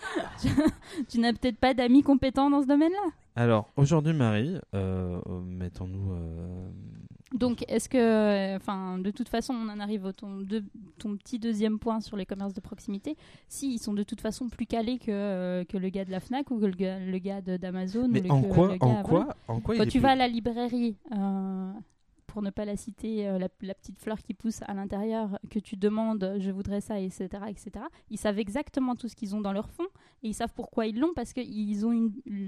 Tu n'as peut-être pas d'amis compétents dans ce domaine-là. Alors, aujourd'hui, Marie, mettons-nous. Donc, est-ce que, enfin, de toute façon, on en arrive au ton petit deuxième point sur les commerces de proximité. Si ils sont de toute façon plus calés que le gars de la Fnac ou que le gars d'Amazon. Mais ou en le quoi, gars, voilà. en quoi Quand il est tu plus- vas à la librairie, pour ne pas la citer, la petite fleur qui pousse à l'intérieur, que tu demandes je voudrais ça, etc., etc., ils savent exactement tout ce qu'ils ont dans leur fond et ils savent pourquoi ils l'ont parce qu'ils ont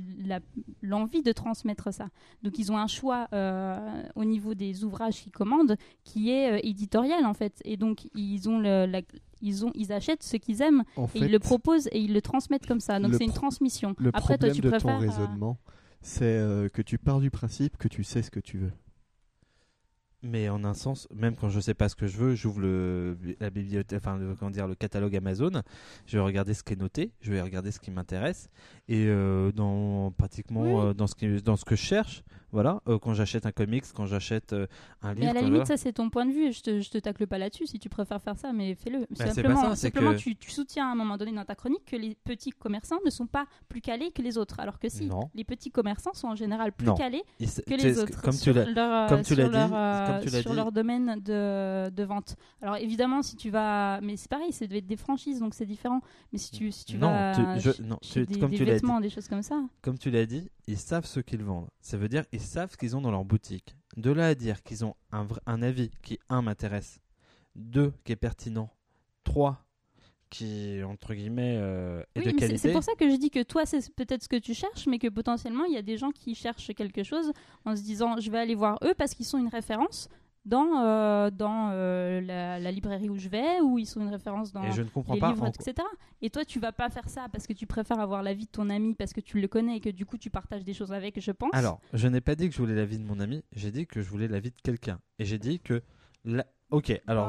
l'envie de transmettre ça. Donc ils ont un choix au niveau des ouvrages qu'ils commandent qui est éditorial en fait. Et donc ils ont ils achètent ce qu'ils aiment En et fait, ils le proposent et ils le transmettent comme ça. Donc le c'est une pro- transmission. le Après, toi, problème tu de ton préfères, raisonnement, c'est que tu pars du principe que tu sais ce que tu veux. Mais en un sens, même quand je sais pas ce que je veux, j'ouvre la bibliothèque, enfin le catalogue Amazon, je vais regarder ce qui est noté, je vais regarder ce qui m'intéresse et dans pratiquement dans ce que je cherche, voilà, quand j'achète un comics, quand j'achète un livre, Mais à la quand limite, je- ça c'est ton point de vue. Je te tacle pas là-dessus. Si tu préfères faire ça, mais fais-le. c'est pas Simplement, ça, c'est simplement que- tu soutiens à un moment donné dans ta chronique que les petits commerçants ne sont pas plus calés que les autres. Alors que si, Non. les petits commerçants sont en général plus Non. calés il- que tu les sais, autres comme tu sur l'as, leur, comme tu sur l'as leur, dit, comme tu l'as sur dit. leur domaine de vente. Alors évidemment, si tu vas, mais c'est pareil, ça devait être des franchises, donc c'est différent. Mais si tu Non, vas non, chez comme des tu l'as dit. vêtements, des choses comme ça. Comme tu l'as dit, ils savent ce qu'ils vendent. Ça veut dire ils savent ce qu'ils ont dans leur boutique. De là à dire qu'ils ont un avis qui, 1, m'intéresse, 2, qui est pertinent, 3, qui, entre guillemets, est Oui, de mais c'est qualité. pour ça que je dis que toi, c'est peut-être ce que tu cherches, mais que potentiellement, il y a des gens qui cherchent quelque chose en se disant je vais aller voir eux parce qu'ils sont une référence dans la librairie où je vais, ou ils sont une référence dans Et je ne comprends les pas. livres, etc. Et toi, tu vas pas faire ça parce que tu préfères avoir l'avis de ton ami, parce que tu le connais et que du coup, tu partages des choses avec, je pense. Alors, je n'ai pas dit que je voulais l'avis de mon ami, j'ai dit que je voulais l'avis de quelqu'un. Et j'ai dit que. Ok, alors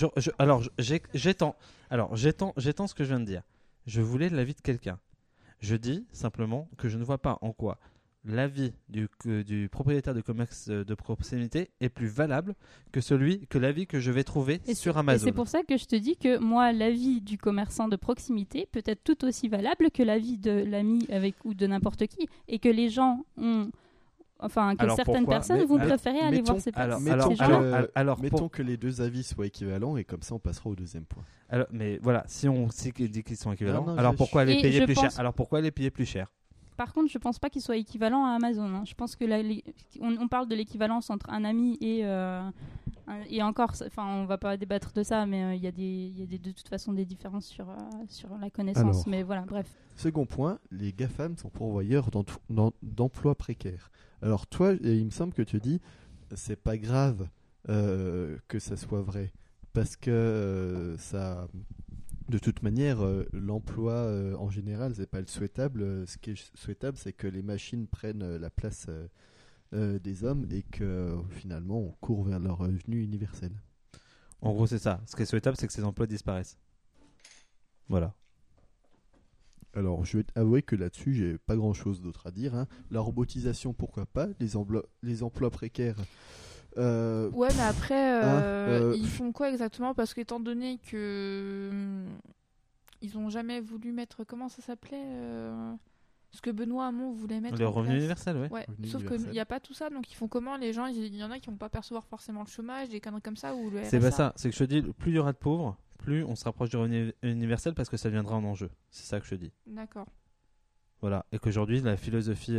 j'étends ce que je viens de dire. Je voulais l'avis de quelqu'un. Je dis simplement que je ne vois pas en quoi l'avis du propriétaire de commerce de proximité est plus valable que l'avis que je vais trouver sur Et Amazon. c'est pour ça que je te dis que moi, l'avis du commerçant de proximité peut être tout aussi valable que l'avis de l'ami avec ou de n'importe qui, et que les gens ont enfin, que Alors, certaines pourquoi personnes Mais- vont mais- préférer aller voir ces alors, ces alors, gens-là. Mettons que les deux avis soient équivalents et comme ça on passera au deuxième point. alors, mais voilà, si on dit qu'ils sont équivalents, Non, non, alors je- pourquoi les Et payer je plus pense- cher? Alors pourquoi les payer plus cher? Par contre, je pense pas qu'ils soient équivalents à Amazon. Hein. Je pense que on parle de l'équivalence entre un ami et encore, enfin, on va pas débattre de ça, mais il y a de toute façon des différences sur la connaissance. Alors. Mais voilà, bref. Second point, les GAFAM sont pourvoyeurs d'emplois précaires. Alors toi, il me semble que tu dis, c'est pas grave que ça soit vrai, parce que ça, de toute manière, l'emploi en général, c'est pas le souhaitable. Ce qui est souhaitable, c'est que les machines prennent la place des hommes et que finalement on court vers leur revenu universel. En gros, c'est ça. Ce qui est souhaitable, c'est que ces emplois disparaissent. Voilà. Alors, je vais t'avouer que là-dessus, j'ai pas grand-chose d'autre à dire. Hein. La robotisation, pourquoi pas. Les emplois précaires. Ouais, mais après, Hein, ils font quoi exactement? Parce qu'étant donné que ils ont jamais voulu mettre, comment ça s'appelait, ce que Benoît Hamon voulait mettre Le en revenu place. universel, ouais. Ouais, Revenu sauf universel. qu'il n'y a pas tout ça, donc ils font comment les gens? Il y en a qui vont pas percevoir forcément le chômage, des conneries comme ça, ou le C'est RSA. pas ça. C'est que je te dis, plus il y aura de pauvres, plus on se rapproche du revenu universel parce que ça deviendra un enjeu. C'est ça que je te dis. D'accord. Voilà. Et qu'aujourd'hui, la philosophie.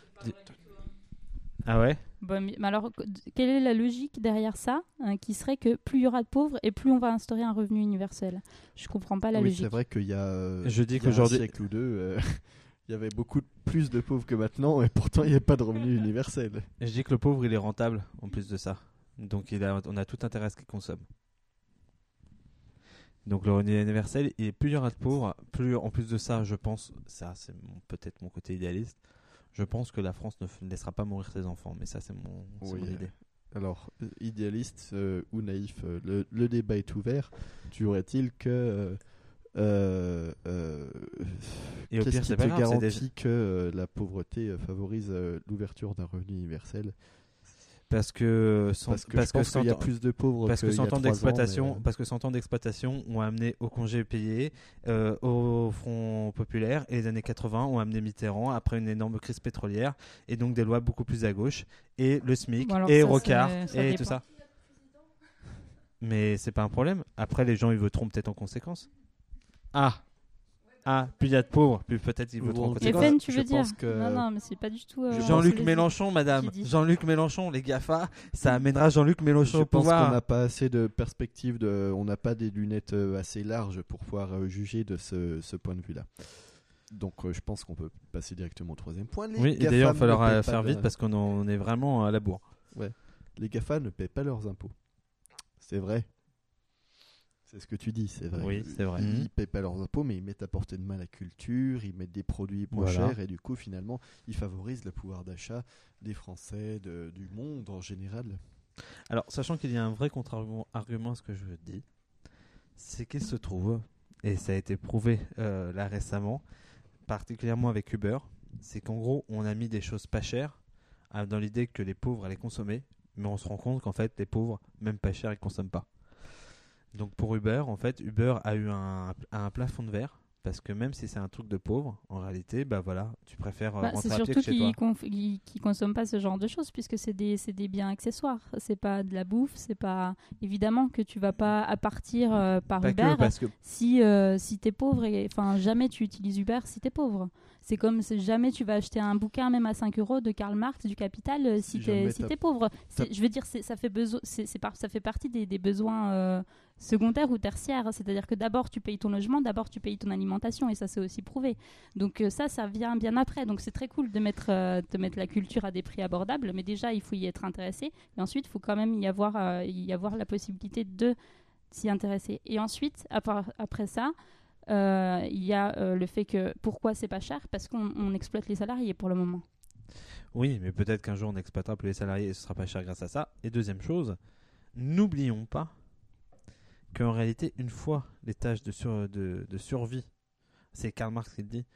Ah ouais? Bon, mais alors, quelle est la logique derrière ça, qui serait que plus il y aura de pauvres et plus on va instaurer un revenu universel? Je comprends pas la Oui, logique. c'est vrai qu'il y a, Je dis il y a qu'aujourd'hui- un siècle ou deux, il y avait beaucoup plus de pauvres que maintenant et pourtant il n'y a pas de revenu universel. Et je dis que le pauvre, il est rentable en plus de ça. Donc on a tout intérêt à ce qu'il consomme. Donc le revenu universel, et plus il y aura de pauvres, plus en plus de ça, je pense, ça c'est peut-être mon côté idéaliste, je pense que la France ne laissera pas mourir ses enfants. Mais ça, c'est mon idée. Alors, idéaliste ou naïf, le débat est ouvert. Tuerait-il que... Et au qu'est-ce pire, qui c'est te pas grave, c'est garantit déjà- que la pauvreté favorise l'ouverture d'un revenu universel? Parce que Parce que je pense qu'il y a plus de pauvres parce que qu'il y a 100 ans 3 ans, d'exploitation, mais, parce que 100 ans d'exploitation ont amené au congé payé, au Front populaire, et les années 80 ont amené Mitterrand après une énorme crise pétrolière, et donc des lois beaucoup plus à gauche, et le SMIC, Bon, alors et ça, Rocard, ça et dépend. tout ça. Mais c'est pas un problème. Après, les gens ils voteront peut-être en conséquence. Plus il y a de pauvres, plus peut-être ils voteront en Les Les conséquence. FN, tu je veux dire? pense que- Non, mais c'est pas du tout. Jean-Luc sous les- Mélenchon, madame. qui dit. Jean-Luc Mélenchon, les GAFA, ça amènera Jean-Luc Mélenchon je au pense qu'on pouvoir. n'a pas assez de perspectives, on n'a pas des lunettes assez larges pour pouvoir juger de ce point de vue-là. Donc je pense qu'on peut passer directement au troisième point. Les Oui, et GAFAM d'ailleurs, il ne va falloir paient pas faire vite de- parce qu'on est vraiment à la bourre. Les GAFA ne paient pas leurs impôts. C'est vrai. C'est ce que tu dis, c'est vrai. Oui, c'est vrai. Ils Mhm. ne paient pas leurs impôts, mais ils mettent à portée de main la culture, ils mettent des produits moins Voilà. chers, et du coup, finalement, ils favorisent le pouvoir d'achat des Français, du monde en général. Alors, sachant qu'il y a un vrai contre-argument à ce que je dis, c'est qu'il se trouve, et ça a été prouvé là récemment, particulièrement avec Uber, c'est qu'en gros, on a mis des choses pas chères dans l'idée que les pauvres allaient consommer, mais on se rend compte qu'en fait, les pauvres, même pas chers, ils consomment pas. Donc pour Uber, en fait, Uber a eu un plafond de verre, parce que même si c'est un truc de pauvre, en réalité, bah voilà, tu préfères Bah, rentrer c'est à pied que surtout chez toi. qu'ils consomment pas ce genre de choses puisque c'est des biens accessoires. C'est pas de la bouffe, c'est pas évidemment que tu vas pas à partir par Pas Uber que, parce que si t'es pauvre et enfin jamais tu utilises Uber si t'es pauvre. C'est comme jamais tu vas acheter un bouquin même à 5 € de Karl Marx du Capital Si si jamais t'es pauvre. Je veux dire ça fait partie des besoins secondaires ou tertiaires. C'est-à-dire que d'abord tu payes ton logement, d'abord tu payes ton alimentation et ça c'est aussi prouvé. Donc ça vient bien après. Donc c'est très cool de mettre la culture à des prix abordables, mais déjà il faut y être intéressé et ensuite il faut quand même y avoir la possibilité de s'y intéresser. Et ensuite après ça il y a le fait que pourquoi c'est pas cher, parce qu'on exploite les salariés pour le moment. oui, mais peut-être qu'un jour on exploitera plus les salariés et ce sera pas cher grâce à ça. Et deuxième chose, n'oublions pas qu'en réalité, une fois les tâches de survie, c'est Karl Marx qui le dit,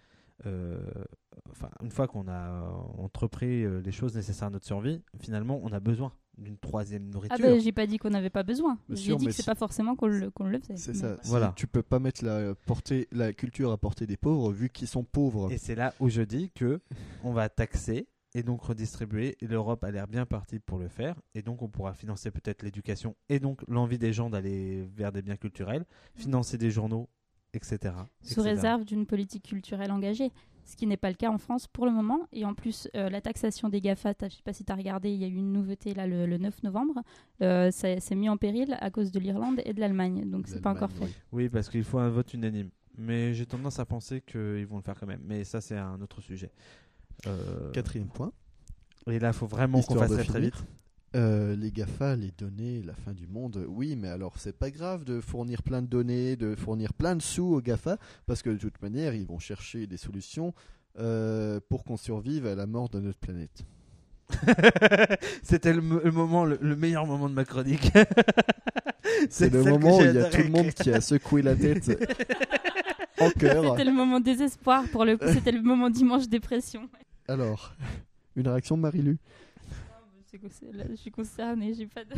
une fois qu'on a entrepris les choses nécessaires à notre survie, finalement on a besoin d'une troisième nourriture. Ah ben j'ai pas dit qu'on n'avait pas besoin. Bien J'ai sûr, dit mais que c'est si- pas forcément qu'on le faisait. C'est Mais- ça. Voilà. Tu peux pas mettre la culture à portée des pauvres vu qu'ils sont pauvres. Et c'est là où je dis que on va taxer et donc redistribuer. Et l'Europe a l'air bien partie pour le faire. Et donc, on pourra financer peut-être l'éducation et donc l'envie des gens d'aller vers des biens culturels, financer des journaux, etc. Sous réserve d'une politique culturelle engagée, ce qui n'est pas le cas en France pour le moment. Et en plus, la taxation des GAFA, je ne sais pas si tu as regardé, il y a eu une nouveauté là, le 9 novembre. Ça s'est mis en péril à cause de l'Irlande et de l'Allemagne. Donc, c'est pas encore fait. Oui, parce qu'il faut un vote unanime. Mais j'ai tendance à penser qu'ils vont le faire quand même. Mais ça, c'est un autre sujet. 4e point. Et là, il faut vraiment qu'on Histoire fasse de ça très finir. vite. Les GAFA, les données, la fin du monde, oui, mais alors c'est pas grave de fournir plein de données, de fournir plein de sous aux GAFA, parce que de toute manière, ils vont chercher des solutions pour qu'on survive à la mort de notre planète. C'était le meilleur moment de ma chronique. C'est le celle que moment où j'ai il y a adoré tout le monde qui a secoué la tête en cœur. C'était le moment désespoir pour le coup. C'était le moment dimanche dépression. Alors, une réaction de Marie-Lu? Là, je suis concernée. J'ai pas de...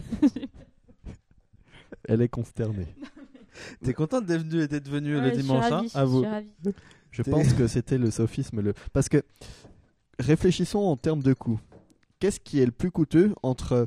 Elle est consternée. T'es contente d'être venue le Ouais, je suis dimanche, ravie, à je vous. suis ravie. Je pense que c'était le sophisme. Parce que, réfléchissons en termes de coûts. Qu'est-ce qui est le plus coûteux entre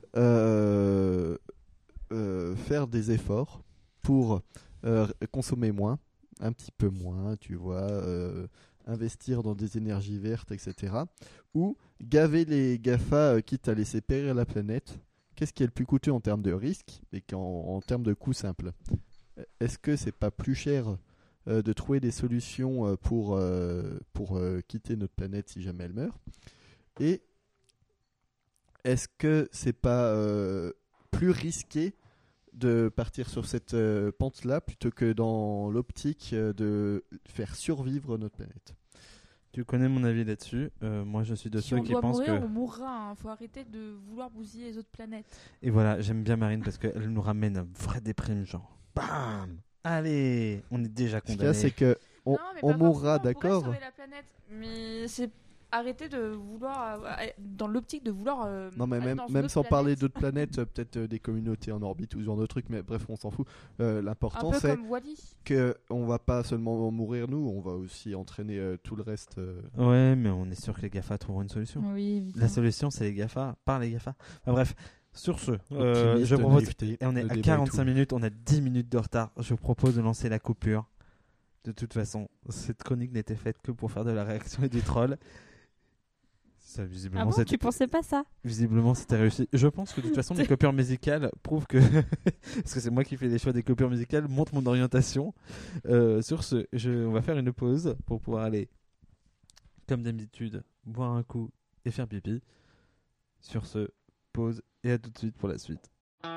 faire des efforts pour consommer moins, un petit peu moins, tu vois, investir dans des énergies vertes, etc. Ou gaver les GAFA quitte à laisser périr la planète? Qu'est-ce qui est le plus coûteux en termes de risque et en termes de coût simple? Est-ce que c'est pas plus cher de trouver des solutions pour quitter notre planète si jamais elle meurt? Et est-ce que c'est pas plus risqué de partir sur cette pente-là plutôt que dans l'optique de faire survivre notre planète? Tu connais mon avis là-dessus. Moi, je suis de Si ceux on qui doit pensent mourir, que... on mourra. Faut arrêter de vouloir bousiller les autres planètes. Et voilà, j'aime bien Marine parce qu'elle nous ramène un vrai déprime, genre... Bam! Allez! On est déjà Ce qu'il y a, condamnés. c'est que on Non, mais pas mourra, forcément, on pourrait d'accord. sauver la planète, mais c'est arrêter de vouloir dans l'optique de vouloir Non, mais aller même, dans une même autre sans parler planète. d'autres planètes, peut-être des communautés en orbite ou ce genre de trucs, mais bref, on s'en fout. Un L'important, peu c'est comme Wall-E. qu'on va pas seulement mourir nous, on va aussi entraîner tout le reste. Ouais, mais on est sûr que les GAFA trouveront une solution. Oui, évidemment. La solution, c'est les GAFA, par les GAFA. Enfin, bref, sur ce, Optimiste, je propose... naïveté, Et on est le à débat 45 est tout. minutes, on a 10 minutes de retard. Je propose de lancer la coupure. De toute façon, cette chronique n'était faite que pour faire de la réaction et du troll. Ça, Ah visiblement, bon, c'était... tu pensais pas ça? Visiblement, c'était réussi. Je pense que de toute façon, les coupures musicales prouvent que... Parce que c'est moi qui fais les choix des coupures musicales, montre mon orientation. Sur ce, on va faire une pause pour pouvoir aller, comme d'habitude, boire un coup et faire pipi. Sur ce, pause et à tout de suite pour la suite.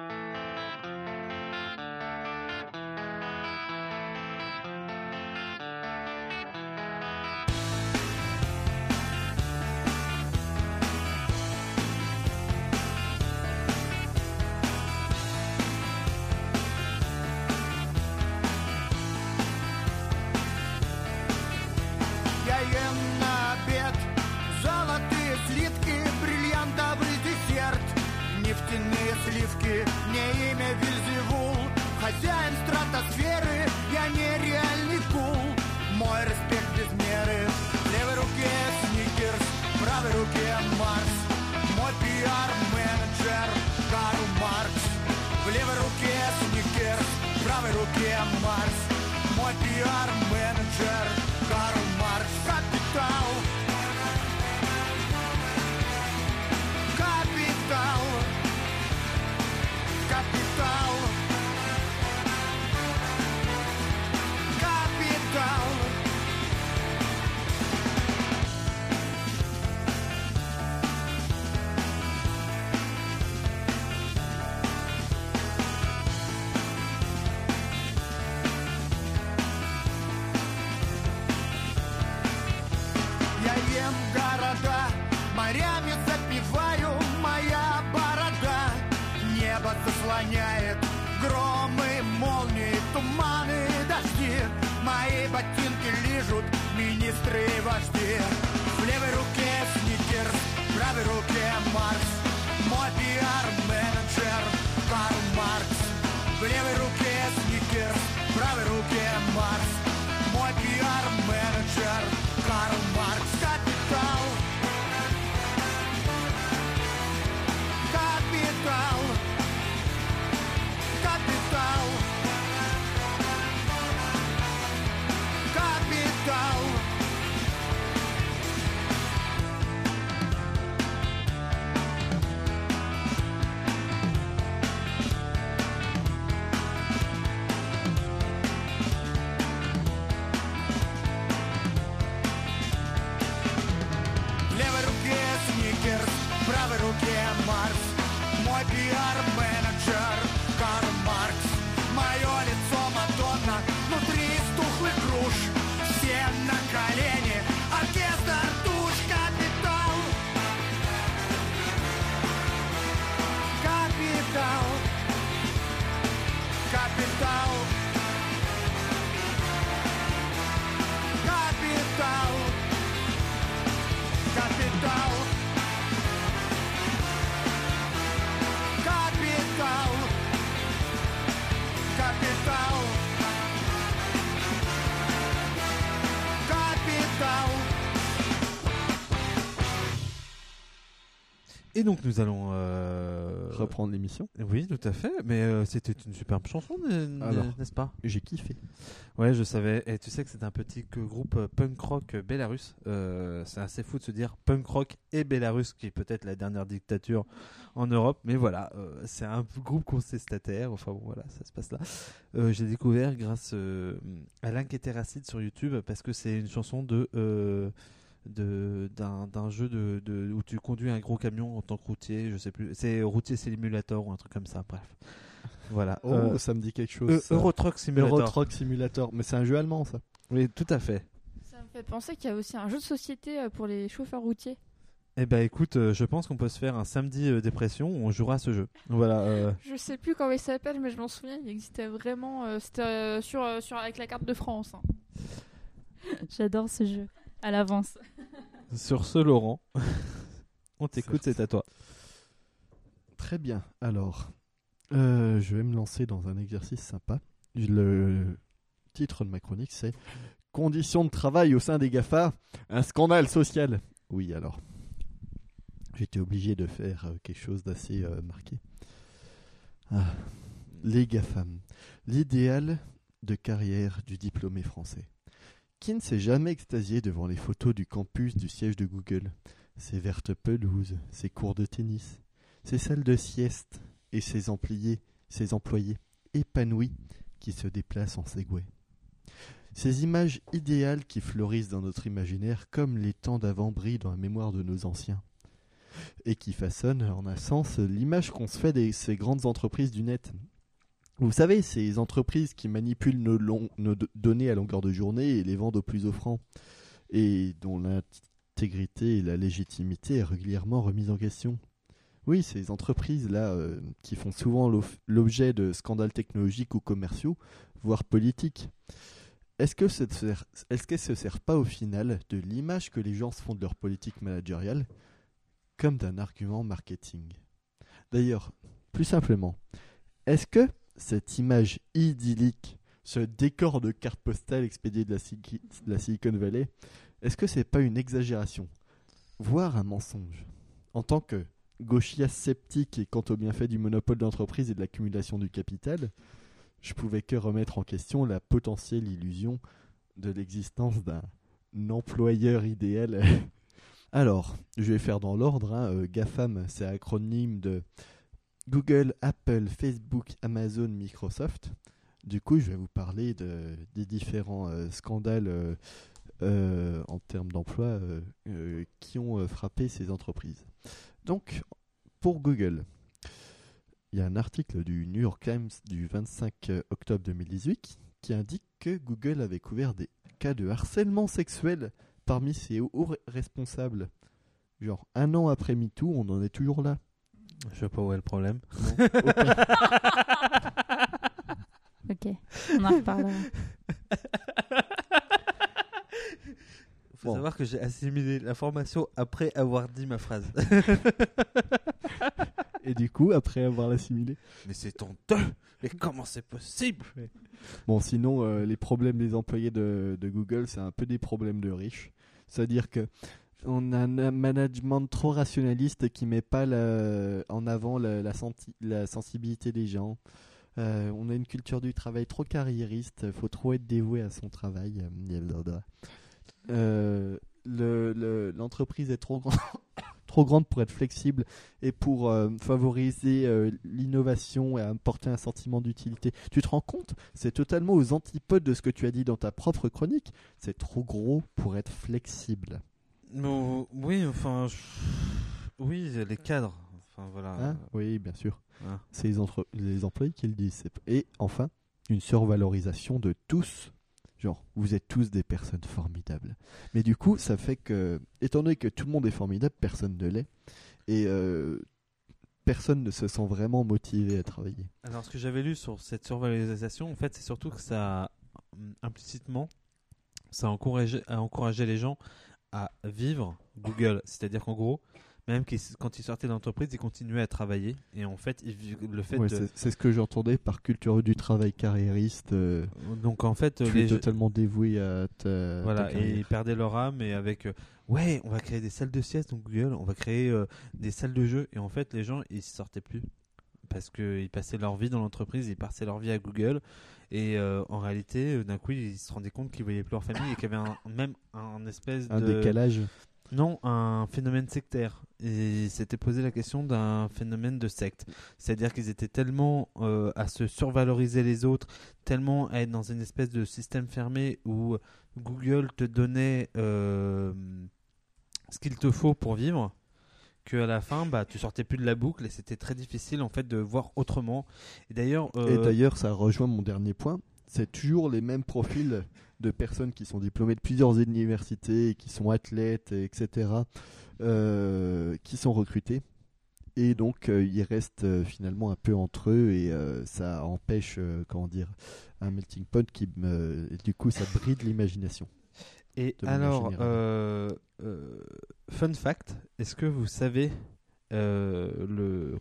Я ем на обед золотые слитки, бриллиантовый десерт, нефтяные сливки, мне имя Вельзевул, хозяин стратосферы, я нереальный кул, мой респект без меры, в левой руке Сникерс, в правой руке Марс, мой пиар-менеджер Карл Маркс, в левой руке Сникерс, в правой руке Марс, мой пиар-менеджер Карл Маркс. Капитал, капитал, капитал, капитал. Я ем города, морями запиваю, моя борода. Небо заслоняет громы, молнии, туманы, дожди. Мои ботинки лижут министры и вожди. В левой руке Сникерс, в правой руке Марс. Мой пиар-менеджер Карл Маркс. В левой руке Сникерс, в правой руке Марс. Мой пиар-менеджер Карл Маркс. Капитал, капитал. В левой руке Сникерс, в правой руке Марс. Мой пиар-менеджер Карл Маркс. Мое лицо Мадонна, внутри стухлых груш. Все на колени, оркестр душ. Капитал. Капитал. Капитал. Капитал. Капитал. Капитал. Капитал. Капитал. Et donc nous allons Reprendre l'émission. Oui, tout à fait. Mais c'était une superbe chanson, Alors. n'est-ce pas? J'ai kiffé. Ouais, je savais. Et tu sais que c'est un petit groupe punk rock bélarus. C'est assez fou de se dire punk rock et Bélarus, qui est peut-être la dernière dictature en Europe. Mais voilà, c'est un groupe contestataire. Enfin bon, voilà, ça se passe là. J'ai découvert grâce à l'Inquéteracide sur YouTube, parce que c'est une chanson d'un jeu où tu conduis un gros camion en tant que routier. Je sais plus. C'est Routier Simulator ou un truc comme ça. Bref. Voilà. Oh, ça me dit quelque chose. ça. Euro Truck Simulator. Euro Truck Simulator. Mais c'est un jeu allemand, ça. Oui, tout à fait. Ça me fait penser qu'il y a aussi un jeu de société pour les chauffeurs routiers. Eh ben écoute, je pense qu'on peut se faire un samedi dépression où on jouera à ce jeu. Voilà. Je sais plus comment il s'appelle, mais je m'en souviens, il existait vraiment. C'était avec la carte de France. Hein. J'adore ce jeu. À l'avance. Sur ce, Laurent, on t'écoute, Certes. c'est à toi. Très bien. Alors, je vais me lancer dans un exercice sympa. Le titre de ma chronique, c'est Conditions de travail au sein des GAFA, un scandale social. Oui, alors, j'étais obligé de faire quelque chose d'assez marqué. Ah, les GAFAM, l'idéal de carrière du diplômé français. Qui ne s'est jamais extasié devant les photos du campus du siège de Google, ses vertes pelouses, ses cours de tennis, ses salles de sieste et ses employés épanouis qui se déplacent en Segway. Ces images idéales qui fleurissent dans notre imaginaire comme les temps d'avant brillent dans la mémoire de nos anciens et qui façonnent en un sens l'image qu'on se fait de ces grandes entreprises du net. Vous savez, ces entreprises qui manipulent nos données à longueur de journée et les vendent au plus offrant, et dont l'intégrité et la légitimité est régulièrement remise en question. Oui, ces entreprises-là qui font souvent l'objet de scandales technologiques ou commerciaux, voire politiques. Est-ce qu'elles se servent pas au final de l'image que les gens se font de leur politique managériale comme d'un argument marketing? D'ailleurs, plus simplement, est-ce que cette image idyllique, ce décor de carte postale expédié de la Silicon Valley, est-ce que c'est pas une exagération, voire un mensonge? En tant que gauchiste sceptique et quant au bienfait du monopole d'entreprise et de l'accumulation du capital, je pouvais que remettre en question la potentielle illusion de l'existence d'un employeur idéal. Alors, je vais faire dans l'ordre. GAFAM, c'est acronyme de Google, Apple, Facebook, Amazon, Microsoft. Du coup, je vais vous parler des différents scandales en termes d'emploi qui ont frappé ces entreprises. Donc, pour Google, il y a un article du New York Times du 25 octobre 2018 qui indique que Google avait couvert des cas de harcèlement sexuel parmi ses hauts responsables. Genre, 1 an après MeToo, on en est toujours là. Je sais pas où est le problème. Ok, on en reparlera. Faut Bon. savoir que j'ai assimilé l'information après avoir dit ma phrase. Et du coup, après avoir l'assimilé. Mais c'est honteux. Mais comment c'est possible? Bon, sinon, les problèmes des employés de Google, c'est un peu des problèmes de riches. C'est-à-dire que on a un management trop rationaliste qui met pas en avant la sensibilité des gens. On a une culture du travail trop carriériste. Faut trop être dévoué à son travail. l'entreprise est trop grande, trop grande pour être flexible et pour favoriser l'innovation et apporter un sentiment d'utilité. Tu te rends compte? C'est totalement aux antipodes de ce que tu as dit dans ta propre chronique. C'est trop gros pour être flexible. Non, oui, enfin, oui, les cadres. Enfin voilà. Hein? Oui, bien sûr. Hein. C'est les employés qui le disent. Et enfin, une survalorisation de tous. Genre, vous êtes tous des personnes formidables. Mais du coup, ça fait que, étant donné que tout le monde est formidable, personne ne l'est. Et personne ne se sent vraiment motivé à travailler. Alors, ce que j'avais lu sur cette survalorisation, en fait, c'est surtout que ça, implicitement, ça a encouragé les gens à vivre Google. C'est-à-dire qu'en gros, même quand ils sortaient de l'entreprise, ils continuaient à travailler. Et en fait, le fait Ouais, de... c'est ce que j'entendais par culture du travail carriériste. Donc, en fait, Tu es totalement dévoué à ta Voilà, et carrière. ils perdaient leur âme et avec ouais, on va créer des salles de sieste donc Google, on va créer des salles de jeux et en fait les gens ils sortaient plus parce qu'ils passaient leur vie dans l'entreprise, ils passaient leur vie à Google et en réalité d'un coup ils se rendaient compte qu'ils voyaient plus leur famille et qu'il y avait même un espèce Un de décalage. non, un phénomène sectaire. Et ils s'étaient posé la question d'un phénomène de secte. C'est-à-dire qu'ils étaient tellement à se survaloriser les autres, tellement à être dans une espèce de système fermé où Google te donnait ce qu'il te faut pour vivre, qu'à la fin, bah, tu sortais plus de la boucle et c'était très difficile en fait de voir autrement. Et d'ailleurs, Ça rejoint mon dernier point. C'est toujours les mêmes profils de personnes qui sont diplômées de plusieurs universités, qui sont athlètes, etc., qui sont recrutés. Et donc, ils restent finalement un peu entre eux et ça empêche, un melting pot et du coup, ça bride l'imagination. et de manière alors, générale. fun fact, est-ce que vous savez le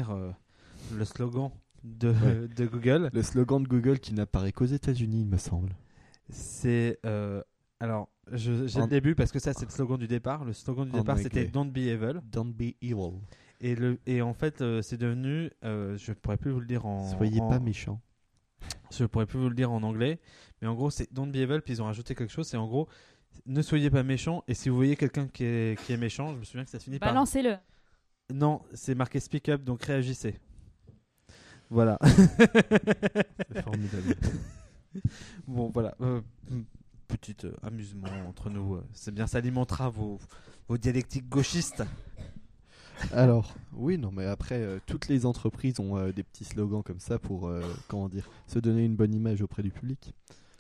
slogan de, Ouais. de Google? Le slogan de Google qui n'apparaît qu'aux États-Unis, il me semble. C'est alors j'ai En- le début parce que ça c'est le slogan du départ. Le slogan du En départ anglais. c'était Don't be evil Don't be evil. et en fait c'est devenu je pourrais plus vous le dire Soyez pas méchants. je pourrais plus vous le dire en anglais, mais en gros c'est Don't be evil puis ils ont rajouté quelque chose, c'est en gros ne soyez pas méchants et si vous voyez quelqu'un qui est méchant, je me souviens que ça finit par Balancez-le. non, c'est marqué speak up donc réagissez. Voilà. C'est formidable. Bon, voilà. Petit amusement entre nous. C'est bien, ça alimentera vos dialectiques gauchistes. Alors, oui, non, mais après, toutes les entreprises ont des petits slogans comme ça pour, se donner une bonne image auprès du public.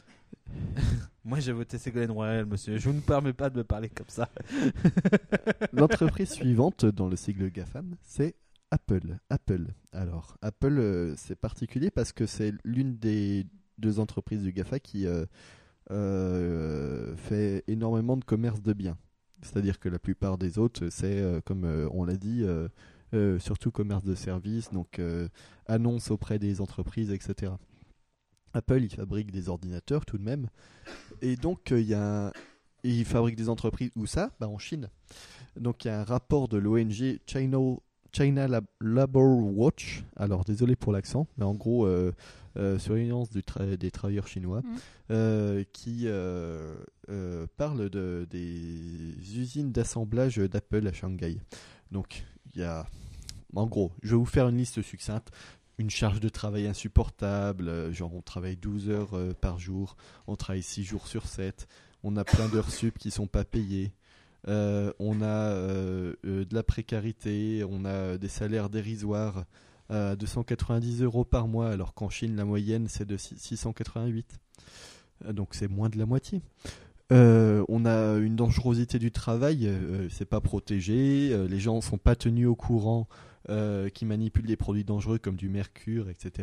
Moi, j'ai voté Ségolène Royal, monsieur. Je ne me permets pas de me parler comme ça. L'entreprise suivante dans le sigle GAFAM, c'est Apple. Alors, Apple, c'est particulier parce que c'est l'une des deux entreprises du GAFA qui fait énormément de commerce de biens. C'est-à-dire que la plupart des autres, c'est, comme on l'a dit, surtout commerce de services, donc annonces auprès des entreprises, etc. Apple, il fabrique des ordinateurs tout de même. Et donc, il fabrique des entreprises. Où ça? En Chine. Donc, il y a un rapport de l'ONG China Labor Watch. Alors, désolé pour l'accent, mais en gros, surveillance des travailleurs chinois, qui parle des usines d'assemblage d'Apple à Shanghai. Donc, il y a... En gros, je vais vous faire une liste succincte. Une charge de travail insupportable, genre on travaille 12 heures par jour, on travaille 6 jours sur 7, on a plein d'heures sup qui sont pas payées, on a de la précarité, on a des salaires dérisoires à 290 € par mois, alors qu'en Chine la moyenne c'est de 688, donc c'est moins de la moitié. On a une dangerosité du travail, c'est pas protégé, les gens sont pas tenus au courant qui manipulent des produits dangereux comme du mercure, etc.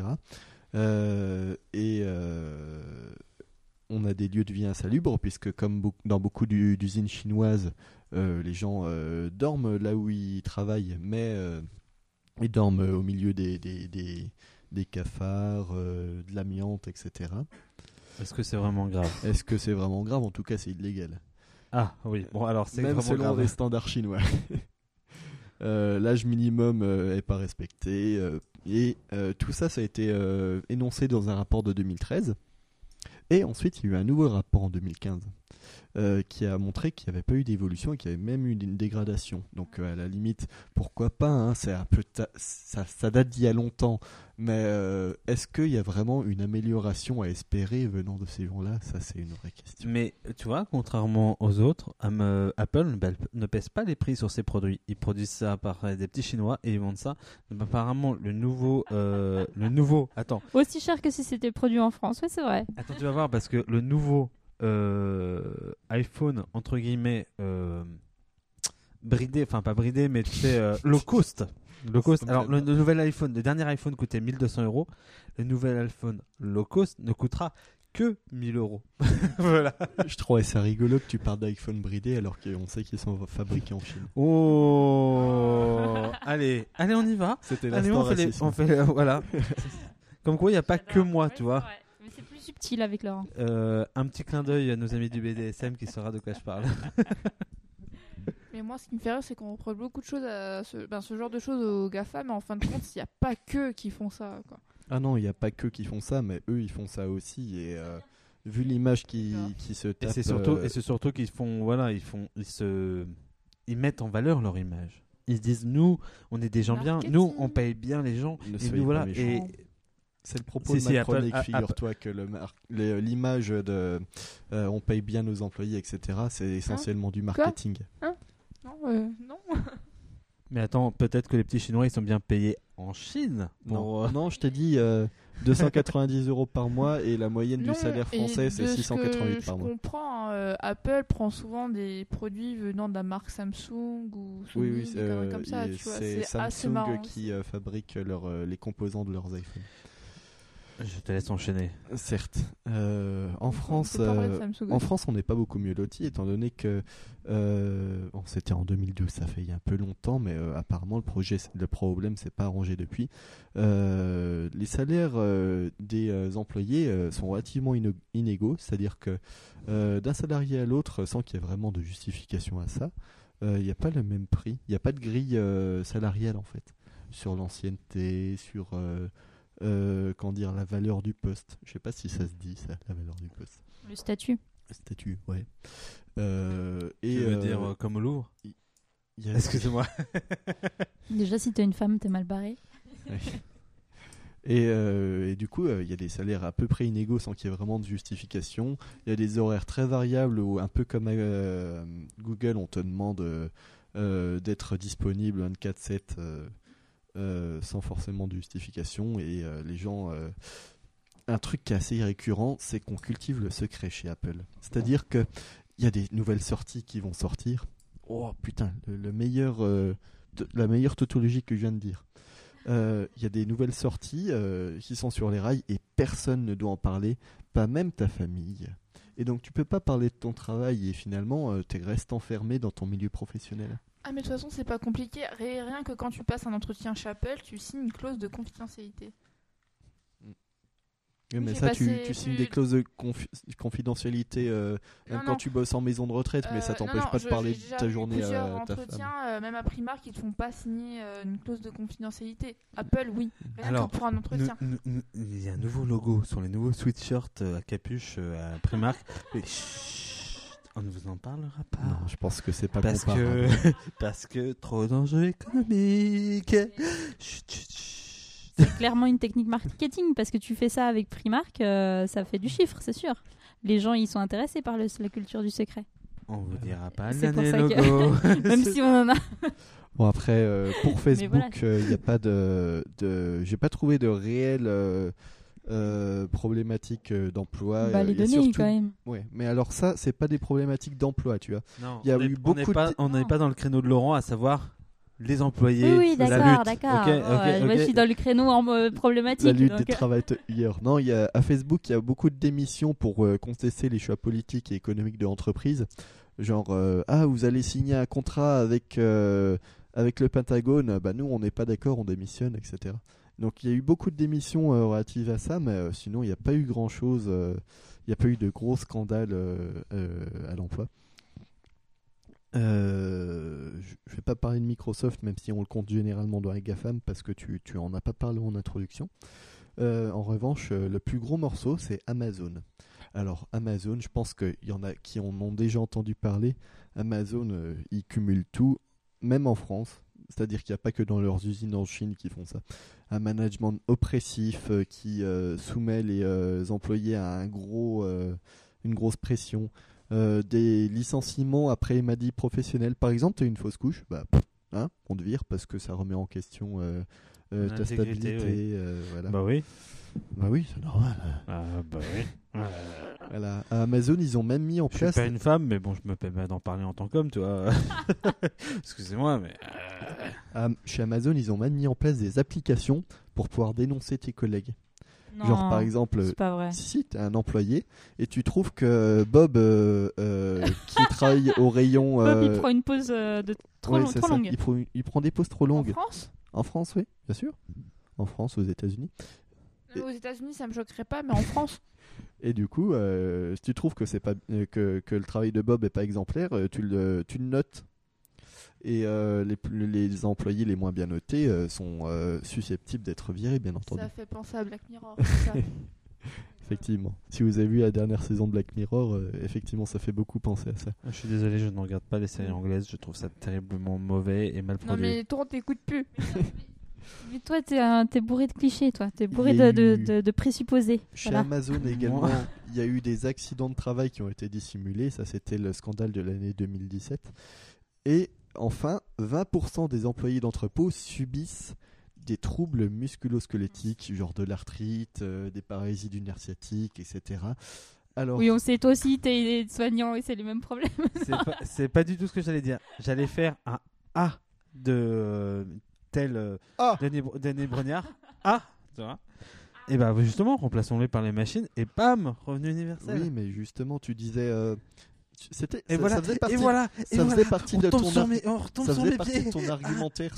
On a des lieux de vie insalubres puisque comme dans beaucoup d'usines chinoises, les gens dorment là où ils travaillent, mais ils dorment au milieu des cafards, de l'amiante, etc. Est-ce que c'est vraiment grave? Est-ce que c'est vraiment grave? En tout cas, c'est illégal. Ah oui, bon alors c'est Même vraiment selon grave. les standards chinois. L'âge minimum est pas respecté. Tout ça a été énoncé dans un rapport de 2013. Et ensuite, il y a eu un nouveau rapport en 2015 qui a montré qu'il n'y avait pas eu d'évolution et qu'il y avait même eu une dégradation. Donc à la limite, pourquoi pas, hein, c'est un peu ça date d'il y a longtemps, mais est-ce qu'il y a vraiment une amélioration à espérer venant de ces gens-là? Ça, c'est une vraie question. Mais tu vois, contrairement aux autres, Apple ne pèse pas les prix sur ses produits. Ils produisent ça par des petits Chinois et ils vendent ça. Donc, apparemment, le nouveau. Attends, Aussi cher que si c'était produit en France, ouais, c'est vrai. tu vas voir parce que le nouveau iPhone entre guillemets bridé, enfin pas bridé, mais tu sais low cost. Low cost. Ça me Alors fait le nouvel iPhone, le dernier iPhone coûtait 1200 €. Le nouvel iPhone low cost ne coûtera que 1000 €. Voilà. Je trouvais ça rigolo que tu parles d'iPhone bridé alors qu'on sait qu'ils sont fabriqués en Chine. Oh, allez, on y va. C'était Allez, l'instant on fait racisme. voilà. Comme quoi, il n'y a pas que moi, tu vois. Mais c'est plus subtil avec Laurent. Un petit clin d'œil à nos amis du BDSM qui saura de quoi je parle. Mais moi, ce qui me fait rire, c'est qu'on reproche beaucoup de choses à ce genre de choses aux GAFA, mais en fin de compte, il n'y a pas qu'eux qui font ça, quoi. Ah non, il n'y a pas que qui font ça, mais eux, ils font ça aussi. Et vu l'image qui se Et tape... c'est surtout qu'ils font, voilà, ils mettent en valeur leur image. Ils se disent, nous, on est des gens bien, Marketing. nous, on paye bien les gens. Ne Et soyez nous, voilà. pas méchants. Et C'est le propos Si, de ma Apple- chronique, Apple- figure-toi que l'image de on paye bien nos employés, etc., c'est essentiellement du marketing. Non. mais attends, peut-être que les petits Chinois, ils sont bien payés en Chine. Non, non, je t'ai dit 290 € par mois et la moyenne du Non, salaire et français, c'est de ce 688 que par mois. Je comprends, Apple prend souvent des produits venant de la marque Samsung ou Sony, Oui, des conneries comme ça, tu vois. c'est C'est assez Samsung marrant. qui fabrique les composants de leurs iPhones. Je te laisse enchaîner. Certes. En France, On peut parler de Samsung en aussi. France, on n'est pas beaucoup mieux loti, étant donné que bon, c'était en 2002, ça fait il y a un peu longtemps, mais apparemment le problème s'est pas arrangé depuis. Les salaires des employés sont relativement inégaux, c'est-à-dire que d'un salarié à l'autre, sans qu'il y ait vraiment de justification à ça, il n'y a pas le même prix, il n'y a pas de grille salariale en fait, sur l'ancienneté, sur comment dire, la valeur du poste. Je sais pas si ça se dit ça, la valeur du poste. Le statut. Statut, ouais. Tu veux dire comme au Louvre il y a- Excusez-moi. Déjà, si t'es une femme, t'es mal barré. Et du coup, il y a des salaires à peu près inégaux sans qu'il y ait vraiment de justification. Il y a des horaires très variables où, un peu comme Google, on te demande d'être disponible 24/7 sans forcément de justification. Et les gens... un truc qui est assez récurrent, c'est qu'on cultive le secret chez Apple. C'est-à-dire qu'il y a des nouvelles sorties qui vont sortir. Oh putain, la meilleure tautologie que je viens de dire. Il y a des nouvelles sorties qui sont sur les rails et personne ne doit en parler, pas même ta famille. Et donc tu peux pas parler de ton travail et finalement tu restes enfermé dans ton milieu professionnel. Ah, mais de toute façon, c'est pas compliqué. Rien que quand tu passes un entretien chez Apple, tu signes une clause de confidentialité. Oui, mais j'ai ça, passé tu signes plus- des clauses de confidentialité même Non, quand non. tu bosses en maison de retraite, mais ça t'empêche pas de parler de ta journée plusieurs à ta entretiens, femme. même à Primark, ils te font pas signer une clause de confidentialité. Apple, oui. Rien Alors, que pour un entretien. Il y a un nouveau logo sur les nouveaux sweatshirts à capuche à Primark. Et chut, on ne vous en parlera pas. Non, je pense que c'est pas parce comparable. que parce que trop d'enjeux économiques. Chut, chut, chut. C'est clairement une technique marketing parce que tu fais ça avec Primark, ça fait du chiffre, c'est sûr. Les gens, ils sont intéressés par la culture du secret. On vous dira pas le C'est pour dernier ça que- logo. Même si on en a. Bon après pour Facebook, voilà. il y a pas j'ai pas trouvé de réelle problématique d'emploi. Bah, les Il y a données, surtout- quand même. Ouais, mais alors ça, c'est pas des problématiques d'emploi, tu vois. Non, Il y a on est- eu on n'est beaucoup pas, de- on n'est pas dans le créneau de Laurent, à savoir les employés. Oui, la d'accord, lutte. d'accord. Ok, Ouais, ok, moi, ok. je suis dans le créneau en problématique. La lutte donc, des travailleurs. Non, à Facebook, il y a beaucoup de démissions pour contester les choix politiques et économiques de l'entreprise. Genre, vous allez signer un contrat avec le Pentagone, bah nous on n'est pas d'accord, on démissionne, etc. Donc il y a eu beaucoup de démissions relatives à ça, mais sinon il n'y a pas eu grand chose, il n'y a pas eu de gros scandales à l'emploi. Je ne vais pas parler de Microsoft, même si on le compte généralement dans les GAFAM, parce que tu en as pas parlé en introduction. En revanche, le plus gros morceau, c'est Amazon. Alors, Amazon, je pense qu'il y en a qui en ont déjà entendu parler. Amazon, ils cumulent tout, même en France. C'est-à-dire qu'il n'y a pas que dans leurs usines en Chine qui font ça. Un management oppressif qui soumet les employés à une grosse pression. Des licenciements après maladie professionnelle. Par exemple, tu as une fausse couche, on te vire parce que ça remet en question ta L'intégrité, stabilité. Voilà. Bah oui. Bah oui, c'est normal. Bah oui. Voilà. À Amazon, ils ont même mis en Je suis place. pas une femme, mais bon, je me permets d'en parler en tant qu'homme, tu vois. Excusez-moi, mais. Chez Amazon, ils ont même mis en place des applications pour pouvoir dénoncer tes collègues. Non, Genre, par exemple, c'est pas vrai. si tu es un employé et tu trouves que Bob, qui travaille au rayon. Bob, il prend une pause trop c'est ça. longue. Il prend des pauses trop En longues. France En France, oui, bien sûr. En France, aux États-Unis. Aux États-Unis, ça me choquerait pas, mais en France. Et du coup, si tu trouves que c'est pas que le travail de Bob est pas exemplaire, tu le notes. Et les employés les moins bien notés sont susceptibles d'être virés, bien entendu. Ça fait penser à Black Mirror. c'est ça. Effectivement. Si vous avez vu la dernière saison de Black Mirror, effectivement, ça fait beaucoup penser à ça. Je suis désolé, je ne regarde pas les séries anglaises. Je trouve ça terriblement mauvais et mal Non, produit. mais toi, on t'écoute plus. Mais toi, t'es bourré de clichés, toi. T'es bourré Il y a de présupposés. Chez Voilà. Amazon également, il y a eu des accidents de travail qui ont été dissimulés. Ça, c'était le scandale de l'année 2017. Et enfin, 20% des employés d'entrepôt subissent des troubles musculo-squelettiques, genre de l'arthrite, des paralysies du nerf sciatique, etc. Alors, Oui, on sait, toi aussi, t'es soignant et c'est les mêmes problèmes. C'est pas du tout ce que j'allais dire. J'allais faire un A de tel Ah Denis Brognard. A, tu vois. Et bah justement, remplaçons-les par les machines et bam, revenu universel. oui, mais justement, tu disais... c'était, Et ça, voilà, ça faisait partie, et voilà, ça faisait partie on de tombe ton sur on retombe ça sur faisait mes partie pieds. de ton argumentaire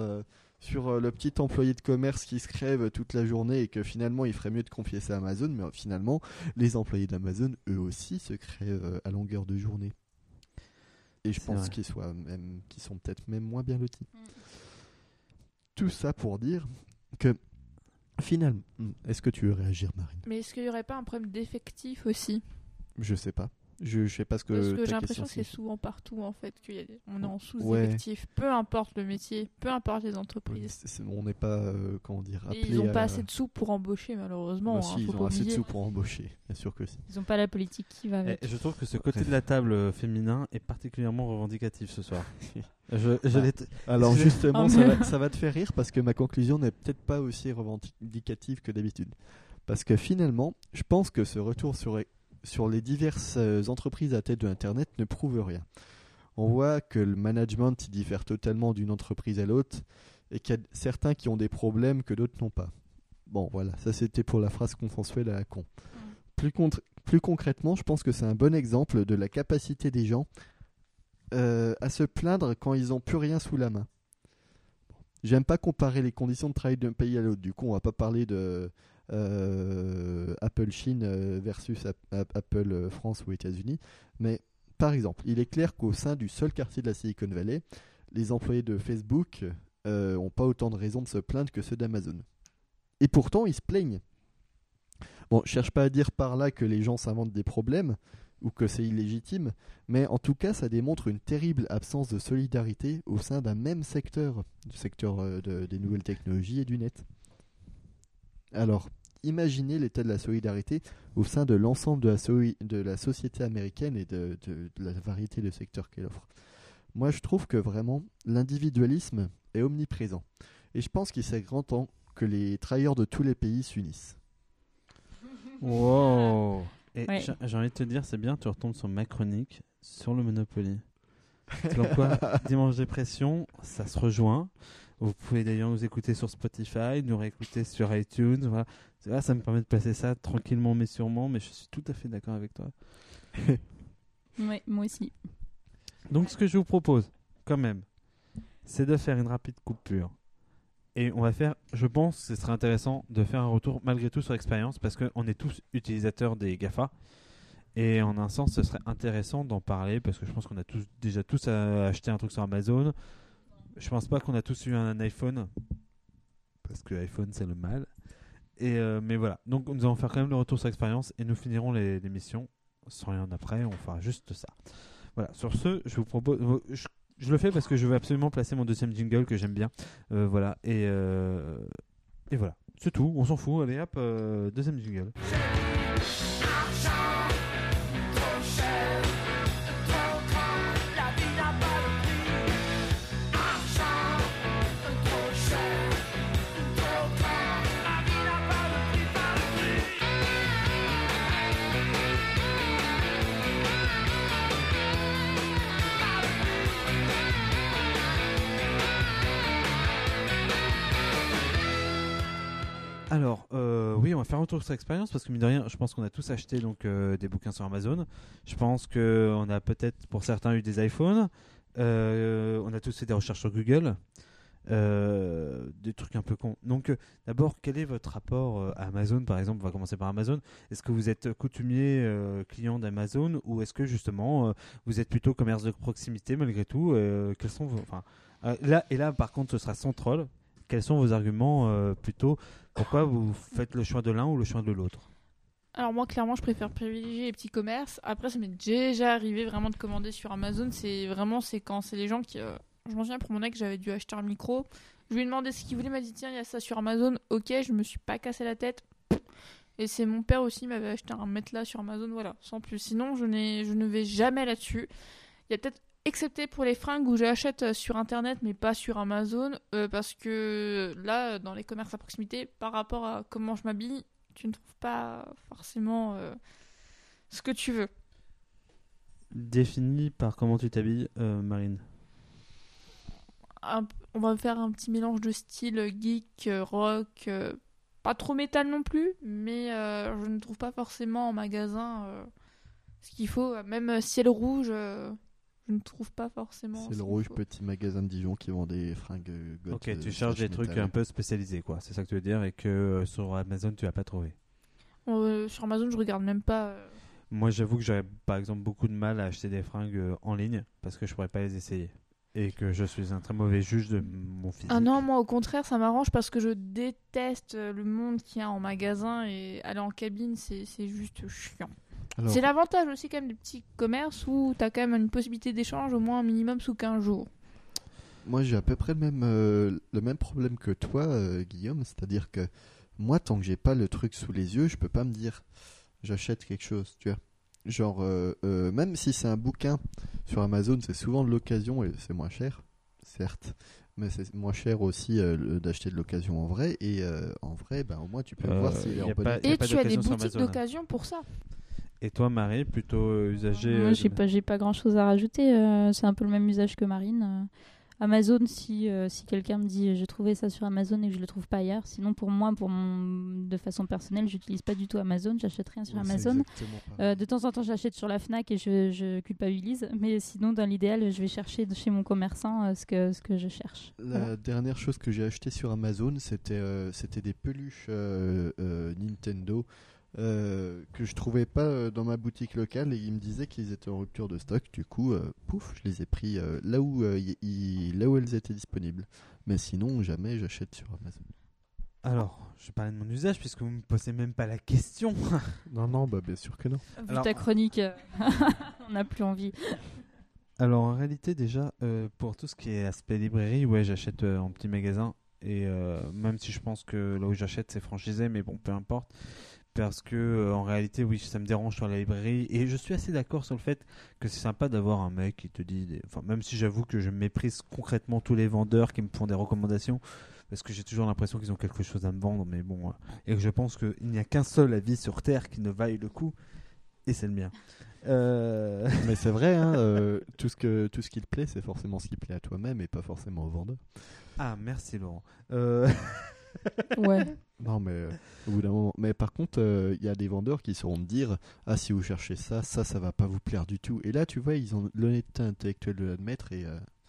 sur le petit employé de commerce qui se crève toute la journée et que finalement il ferait mieux de confier ça à Amazon, mais finalement les employés d'Amazon eux aussi se crèvent à longueur de journée. Et je C'est pense vrai. qu'ils sont peut-être même moins bien lotis. Tout ça pour dire que finalement, est-ce que tu veux réagir, Marine? Mais est-ce qu'il n'y aurait pas un problème d'effectif aussi? Je sais pas. Je sais pas ce que Parce que ta j'ai l'impression que question c'est souvent partout en fait qu'on est en Ouais. sous-effectif. Peu importe le métier, peu importe les Oui, entreprises. on n'est pas comment dire Et appelé ils n'ont pas à- assez de sous pour embaucher malheureusement. Bah hein, si, ils faut ont pas assez de oublier. sous pour embaucher, bien sûr que si. Ils ont pas la politique qui va avec. Je trouve que ce côté Bref. de la table féminin est particulièrement revendicatif ce soir. je Ah. l'ai Alors Je- justement, Oh, ça mais- va, ça va te faire rire parce que ma conclusion n'est peut-être pas aussi revendicative que d'habitude. Parce que finalement, je pense que ce retour sur les diverses entreprises à tête de Internet ne prouve rien. On voit que le management il diffère totalement d'une entreprise à l'autre et qu'il y a certains qui ont des problèmes que d'autres n'ont pas. Bon voilà, ça c'était pour la phrase consensuelle à la con. Plus concrètement, je pense que c'est un bon exemple de la capacité des gens à se plaindre quand ils n'ont plus rien sous la main. J'aime pas comparer les conditions de travail d'un pays à l'autre. Du coup, on va pas parler de Apple Chine versus Apple France ou États-Unis. Mais par exemple, il est clair qu'au sein du seul quartier de la Silicon Valley, les employés de Facebook ont pas autant de raisons de se plaindre que ceux d'Amazon. Et pourtant, ils se plaignent. Bon, je cherche pas à dire par là que les gens s'inventent des problèmes ou que c'est illégitime, mais en tout cas, ça démontre une terrible absence de solidarité au sein d'un même secteur, du secteur des nouvelles technologies et du net. Alors, imaginez l'état de la solidarité au sein de l'ensemble de la société américaine et de la variété de secteurs qu'elle offre. Moi, je trouve que vraiment, l'individualisme est omniprésent. Et je pense qu'il serait grand temps que les travailleurs de tous les pays s'unissent. Wow. Et Ouais. j'ai envie de te dire, c'est bien, tu retombes sur ma chronique sur le Monopoly. Donc quoi, Dimanche Dépression, ça se rejoint. Vous pouvez d'ailleurs nous écouter sur Spotify, nous réécouter sur iTunes. Voilà. C'est vrai, ça me permet de placer ça tranquillement mais sûrement, mais je suis tout à fait d'accord avec toi. Ouais, moi aussi. Donc ce que je vous propose, quand même, c'est de faire une rapide coupure. Et on va faire, je pense, ce serait intéressant de faire un retour malgré tout sur l'expérience parce qu'on est tous utilisateurs des GAFA. Et en un sens, ce serait intéressant d'en parler parce que je pense qu'on a déjà tous acheté un truc sur Amazon. Je pense pas qu'on a tous eu un iPhone parce que iPhone c'est le mal. Mais voilà, donc nous allons faire quand même le retour sur expérience et nous finirons l'émission sans rien après, on fera juste ça. Voilà, sur ce, je vous propose... Je le fais parce que je veux absolument placer mon deuxième jingle que j'aime bien. Voilà, et voilà, c'est tout, on s'en fout, allez hop, deuxième jingle. Argent, trop cher, trop grand, la vie n'a pas de prix. Argent, trop cher, trop grand, la vie n'a pas de prix, pas de prix. Alors, oui, on va faire un retour sur expérience parce que mine de rien, je pense qu'on a tous acheté donc des bouquins sur Amazon. Je pense qu'on a peut-être pour certains eu des iPhones. On a tous fait des recherches sur Google. Des trucs un peu cons. Donc, d'abord, quel est votre rapport à Amazon par exemple? On va commencer par Amazon. Est-ce que vous êtes coutumier client d'Amazon ou est-ce que justement vous êtes plutôt commerce de proximité malgré tout? Quels sont vos... enfin, là, par contre, ce sera sans troll. Quels sont vos arguments plutôt? Pourquoi vous faites le choix de l'un ou le choix de l'autre? Alors moi, clairement, je préfère privilégier les petits commerces. Après, ça m'est déjà arrivé vraiment de commander sur Amazon. C'est quand c'est les gens qui... Je m'en souviens pour mon ex, j'avais dû acheter un micro. Je lui ai demandé ce qu'il voulait, il m'a dit tiens, il y a ça sur Amazon. Ok, je me suis pas cassé la tête. Et c'est mon père aussi, il m'avait acheté un matelas sur Amazon, voilà, sans plus. Sinon, je ne vais jamais là-dessus. Il y a peut-être, excepté pour les fringues où j'achète sur Internet, mais pas sur Amazon, parce que là, dans les commerces à proximité, par rapport à comment je m'habille, tu ne trouves pas forcément ce que tu veux. Défini par comment tu t'habilles, Marine. On va faire un petit mélange de style geek, rock, pas trop métal non plus, mais je ne trouve pas forcément en magasin ce qu'il faut. Même ciel rouge, je ne trouve pas forcément. C'est ce le qu'il rouge, faut. petit magasin de Dijon qui vend des fringues goth. Ok, tu cherches des trucs un peu spécialisés, quoi. C'est ça que tu veux dire et que sur Amazon tu n'as pas trouvé. Sur Amazon, je regarde même pas. Moi, j'avoue que j'aurais par exemple beaucoup de mal à acheter des fringues en ligne parce que je pourrais pas les essayer et que je suis un très mauvais juge de mon physique. Ah non, moi au contraire, ça m'arrange parce que je déteste le monde qu'il y a en magasin et aller en cabine, c'est juste chiant. Alors, C'est l'avantage aussi quand même des petits commerces où tu as quand même une possibilité d'échange au moins un minimum sous 15 jours. moi, j'ai à peu près le même problème que toi, Guillaume. C'est-à-dire que moi, tant que j'ai pas le truc sous les yeux, je peux pas me dire j'achète quelque chose, tu vois. Genre, même si c'est un bouquin sur Amazon, c'est souvent de l'occasion et c'est moins cher, certes. Mais c'est moins cher aussi d'acheter de l'occasion en vrai. Et en vrai, ben, au moins, tu peux voir s'il est y en a bonne pas- état. y a Et tu as des d'occasion sur boutiques Amazon. d'occasion pour ça. Et toi, Marie, plutôt usager Moi, j'ai pas grand chose à rajouter. C'est un peu le même usage que Marine. Amazon, si quelqu'un me dit j'ai trouvé ça sur Amazon et que je le trouve pas ailleurs. Sinon, pour moi, de façon personnelle, j'utilise pas du tout Amazon. J'achète rien sur Ouais, c'est Amazon. exactement pareil. De temps en temps, j'achète sur la Fnac et je culpabilise. Mais sinon, dans l'idéal, je vais chercher chez mon commerçant ce que je cherche. La Voilà. dernière chose que j'ai acheté sur Amazon, c'était des peluches Nintendo que je trouvais pas dans ma boutique locale et ils me disaient qu'ils étaient en rupture de stock. Du coup, pouf, je les ai pris là où elles étaient disponibles. Mais sinon, jamais j'achète sur Amazon. Alors, je vais parler de mon usage puisque vous me posez même pas la question. Non, bah bien sûr que non. Vu Alors- ta chronique, on n'a plus envie. Alors en réalité déjà pour tout ce qui est aspect librairie, ouais j'achète en petit magasin et même si je pense que là où j'achète c'est franchisé, mais bon peu importe parce que en réalité oui ça me dérange sur la librairie et je suis assez d'accord sur le fait que c'est sympa d'avoir un mec qui te dit, enfin même si j'avoue que je méprise concrètement tous les vendeurs qui me font des recommandations parce que j'ai toujours l'impression qu'ils ont quelque chose à me vendre, mais bon et que je pense qu'il n'y a qu'un seul avis sur terre qui ne vaille le coup et c'est le mien. Mais c'est vrai, hein, tout ce qui te plaît, c'est forcément ce qui plaît à toi-même et pas forcément au vendeur. Ah, merci Laurent. Ouais. Non, mais au bout d'un moment. Mais par contre, il y a des vendeurs qui sauront te dire ah, si vous cherchez ça va pas vous plaire du tout. Et là, tu vois, ils ont l'honnêteté intellectuelle de l'admettre et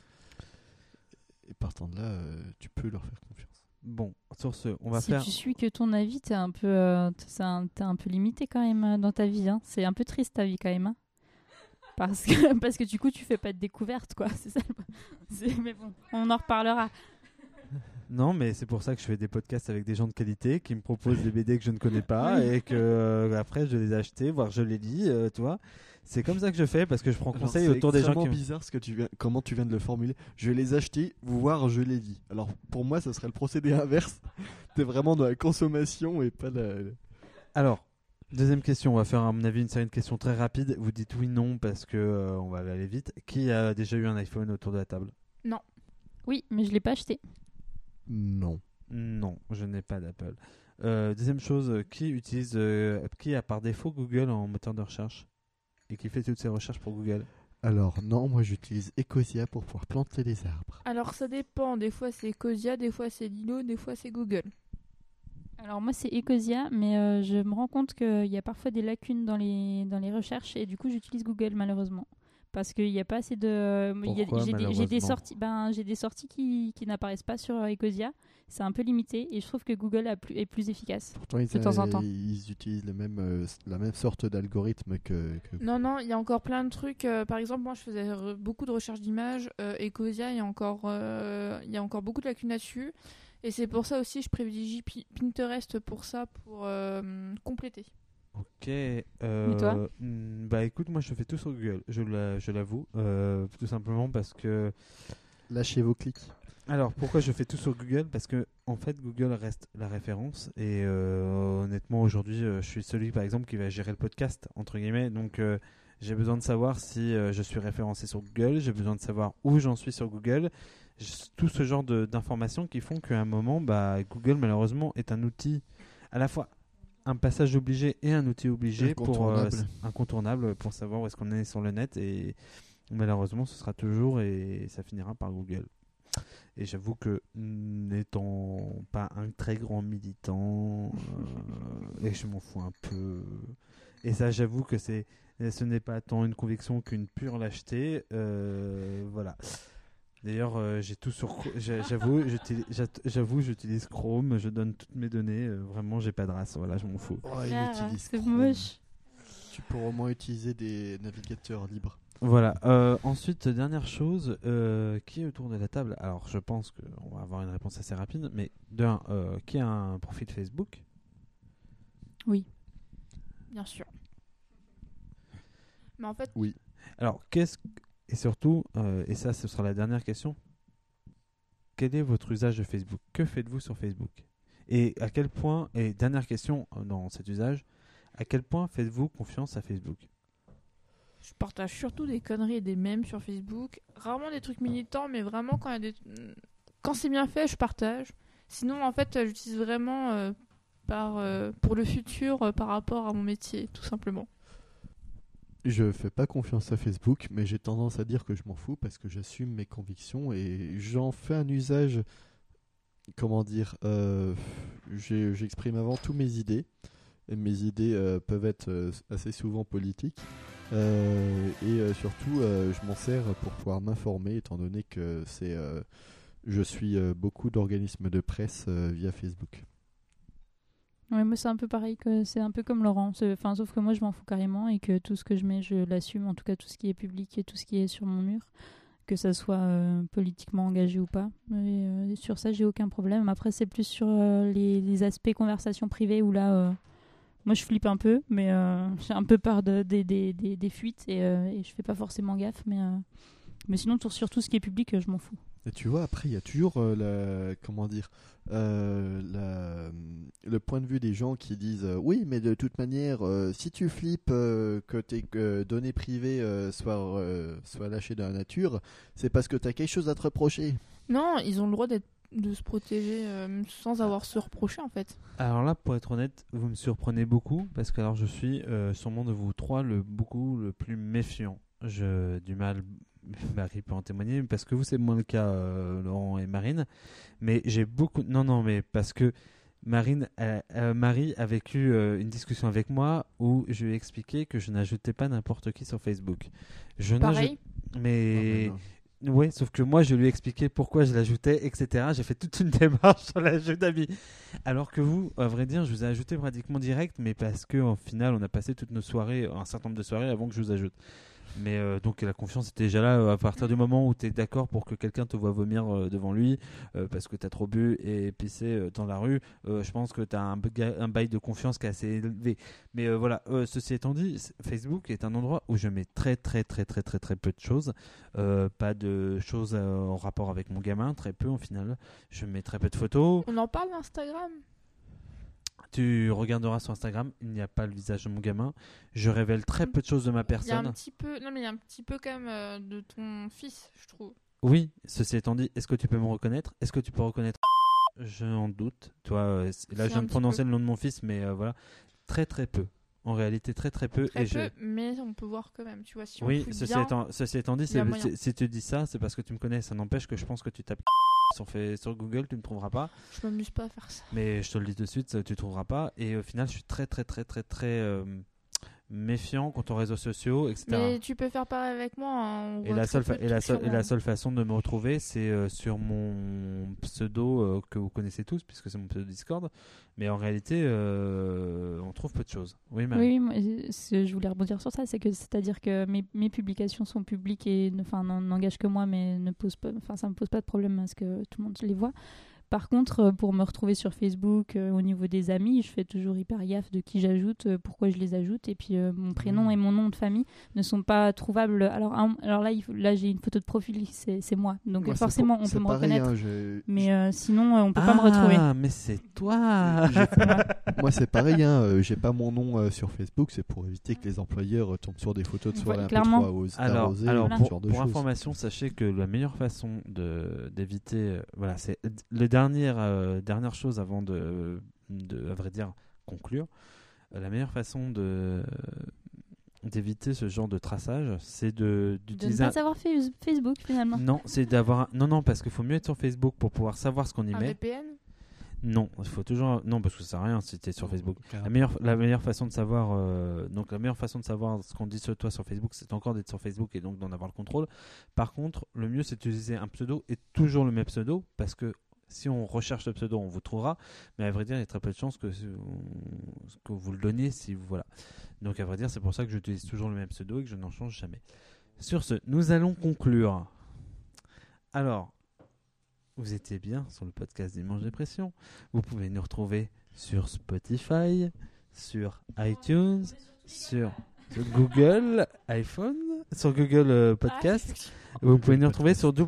partant de là, tu peux leur faire confiance. Bon, sur ce, on va Si faire... tu suis que ton avis, t'es un peu limité quand même dans ta vie. Hein. C'est un peu triste ta vie quand même. Hein. Parce que du coup, tu fais pas de découverte, quoi. C'est ça. Mais bon, on en reparlera. Non, mais c'est pour ça que je fais des podcasts avec des gens de qualité qui me proposent des BD que je ne connais pas et que après je les ai achetés, voire je les lis, tu vois. C'est comme ça que je fais parce que je prends Alors, conseil c'est autour des gens extrêmement qui. bizarre comment tu viens de le formuler. Je vais les acheter, voire je les lis. Alors pour moi, ça serait le procédé inverse. T'es vraiment dans la consommation et pas la. Alors, deuxième question, on va faire à mon avis une série de questions très rapides. Vous dites oui, non parce que on va aller vite. Qui a déjà eu un iPhone autour de la table? Oui, mais je l'ai pas acheté. Non. Non, je n'ai pas d'Apple. Deuxième chose, qui a par défaut Google en moteur de recherche et qui fait toutes ses recherches pour Google? Alors non, moi j'utilise Ecosia pour pouvoir planter les arbres. Alors ça dépend, des fois c'est Ecosia, des fois c'est Lilo, des fois c'est Google. Alors moi c'est Ecosia, mais je me rends compte qu'il y a parfois des lacunes dans les recherches et du coup j'utilise Google malheureusement. Parce qu'il n'y a pas assez de... Pourquoi, j'ai des malheureusement sorties, j'ai des sorties qui n'apparaissent pas sur Ecosia. C'est un peu limité et je trouve que Google est plus efficace. Pourtant De temps en temps. ils utilisent la même sorte d'algorithme que... Non, il y a encore plein de trucs. Par exemple, moi je faisais beaucoup de recherches d'images. Ecosia, il y a encore beaucoup de lacunes là-dessus. Et c'est pour ça aussi je privilégie Pinterest pour ça, pour compléter. Ok. toi Bah écoute, moi je fais tout sur Google, je l'avoue. Tout simplement parce que... Lâchez vos clics. Alors pourquoi je fais tout sur Google? Parce que en fait Google reste la référence et honnêtement aujourd'hui je suis celui par exemple qui va gérer le podcast entre guillemets, donc j'ai besoin de savoir si je suis référencé sur Google, j'ai besoin de savoir où j'en suis sur Google, tout ce genre d'informations qui font qu'à un moment Google malheureusement est un outil à la fois un passage obligé et un outil obligé incontournable pour savoir où est-ce qu'on est sur le net, et malheureusement ce sera toujours et ça finira par Google. Et j'avoue que n'étant pas un très grand militant, et je m'en fous un peu, et ça j'avoue que ce n'est pas tant une conviction qu'une pure lâcheté, voilà. D'ailleurs, j'ai tout sur. J'avoue, j'utilise Chrome, je donne toutes mes données. Vraiment, j'ai pas de race. Voilà, je m'en fous. Oh, il Ah, utilise c'est Chrome. moche. Tu pourras au moins utiliser des navigateurs libres. Voilà. Ensuite, dernière chose, qui est autour de la table? Alors, je pense qu'on va avoir une réponse assez rapide, mais qui a un profil Facebook? Bien sûr. Mais en fait, Alors, et surtout, et ça, ce sera la dernière question. Quel est votre usage de Facebook? Que faites-vous sur Facebook? Et à quel point, et dernière question dans cet usage, à quel point faites-vous confiance à Facebook? je partage surtout des conneries et des mèmes sur Facebook. Rarement des trucs militants, mais vraiment quand c'est bien fait, je partage. Sinon, en fait, j'utilise vraiment pour le futur par rapport à mon métier, tout simplement. Je fais pas confiance à Facebook, mais j'ai tendance à dire que je m'en fous parce que j'assume mes convictions et j'en fais un usage, comment dire, j'exprime avant tout mes idées. Et mes idées peuvent être assez souvent politiques. Et surtout, je m'en sers pour pouvoir m'informer, étant donné que je suis beaucoup d'organismes de presse via Facebook. Ouais, moi c'est un peu pareil, c'est un peu comme Laurent. Sauf que moi je m'en fous carrément et que tout ce que je mets, je l'assume. En tout cas, tout ce qui est public et tout ce qui est sur mon mur, que ça soit politiquement engagé ou pas. Et sur ça, j'ai aucun problème. Après, c'est plus sur les aspects conversation privée où là, moi je flippe un peu, mais j'ai un peu peur des fuites et je fais pas forcément gaffe. Mais sinon, sur tout ce qui est public, je m'en fous. Et tu vois, après, il y a toujours le point de vue des gens qui disent oui, mais de toute manière, si tu flippes que tes données privées soient lâchées dans la nature, c'est parce que tu as quelque chose à te reprocher. Non, ils ont le droit de se protéger sans avoir à se reprocher, en fait. Alors là, pour être honnête, vous me surprenez beaucoup parce que alors je suis sûrement de vous trois le plus méfiant. Du mal, Marie peut en témoigner parce que vous c'est moins le cas, Laurent et Marine. Mais j'ai beaucoup. Non, mais parce que Marie a vécu une discussion avec moi où je lui ai expliqué que je n'ajoutais pas n'importe qui sur Facebook. Pareil. Mais ouais, sauf que moi je lui ai expliqué pourquoi je l'ajoutais, etc. J'ai fait toute une démarche sur l'ajout d'amis. Alors que vous, à vrai dire, je vous ai ajouté pratiquement direct, mais parce que en final, on a passé toutes nos soirées, un certain nombre de soirées avant que je vous ajoute. Mais donc la confiance était déjà là à partir du moment où tu es d'accord pour que quelqu'un te voit vomir devant lui parce que tu as trop bu et pissé dans la rue. Je pense que tu as un bail de confiance qui est assez élevé. Mais voilà, ceci étant dit, Facebook est un endroit où je mets très très très très très très peu de choses. Pas de choses en rapport avec mon gamin, très peu en final. Je mets très peu de photos. On en parle d'Instagram. Tu regarderas sur Instagram, il n'y a pas le visage de mon gamin. Je révèle très peu de choses de ma Il y a personne. un petit peu, non mais il y a un petit peu quand même de ton fils, je trouve. Oui, ceci étant dit, est-ce que tu peux me reconnaître? Est-ce que tu peux reconnaître? Je en doute. Toi, là, C'est je viens un de petit prononcer peu. le nom de mon fils, mais voilà. Très très peu. En réalité, très très peu. Très et peu, mais on peut voir quand même, tu vois, si on Oui, fouille ceci bien. étant dit, il y a moyen. si tu dis ça, c'est parce que tu me connais. Ça n'empêche que je pense que tu tapes sur Google, tu ne trouveras pas. Je m'amuse pas à faire ça. Mais je te le dis de suite, tu ne trouveras pas. Et au final, je suis très très très très très méfiant quant aux réseaux sociaux, etc. Mais tu peux faire pareil avec moi. Hein, on Et voit la très seule, peu de et, la trucs seule, sur et la moi. seule façon de me retrouver, c'est sur mon pseudo que vous connaissez tous, puisque c'est mon pseudo Discord. Mais en réalité, on trouve peu de choses. Oui, Marie. Oui, moi, je voulais rebondir sur ça, c'est-à-dire que mes publications sont publiques et n'engagent que moi, mais ça me pose pas de problème parce que tout le monde les voit. Par contre, pour me retrouver sur Facebook, au niveau des amis, je fais toujours hyper gaffe de qui j'ajoute, pourquoi je les ajoute, et puis mon prénom et mon nom de famille ne sont pas trouvables. Alors là, j'ai une photo de profil, c'est moi, donc Moi, forcément on c'est peut me pareil, reconnaître, hein, mais sinon on peut pas me retrouver. Ah, mais c'est toi. Moi, c'est pareil, hein, j'ai pas mon nom sur Facebook, c'est pour éviter que les employeurs tombent sur des photos de soirée un peu clairement. trop Alors, arrosées, alors ou ce pour, genre de pour choses. information, sachez que la meilleure façon d'éviter, voilà, c'est dernière chose avant à vrai dire, conclure. La meilleure façon d'éviter ce genre de traçage, c'est De ne d'utiliser. pas savoir Facebook finalement. Non, c'est d'avoir. Non, parce qu'il faut mieux être sur Facebook pour pouvoir savoir ce qu'on y Un met. VPN. Non, il faut toujours. Non, parce que ça sert à rien si tu es sur Facebook. La meilleure façon de savoir, ce qu'on dit sur toi sur Facebook, c'est encore d'être sur Facebook et donc d'en avoir le contrôle. Par contre, le mieux, c'est d'utiliser un pseudo et toujours le même pseudo, parce que si on recherche le pseudo, on vous trouvera. Mais à vrai dire, il y a très peu de chances que vous le donniez voilà. Donc à vrai dire, c'est pour ça que j'utilise toujours le même pseudo et que je n'en change jamais. Sur ce, nous allons conclure. Alors, vous étiez bien sur le podcast Dimanche Dépression. Vous pouvez nous retrouver sur Spotify, sur iTunes, sur Google iPhone, sur Google Podcast. Vous pouvez nous retrouver sur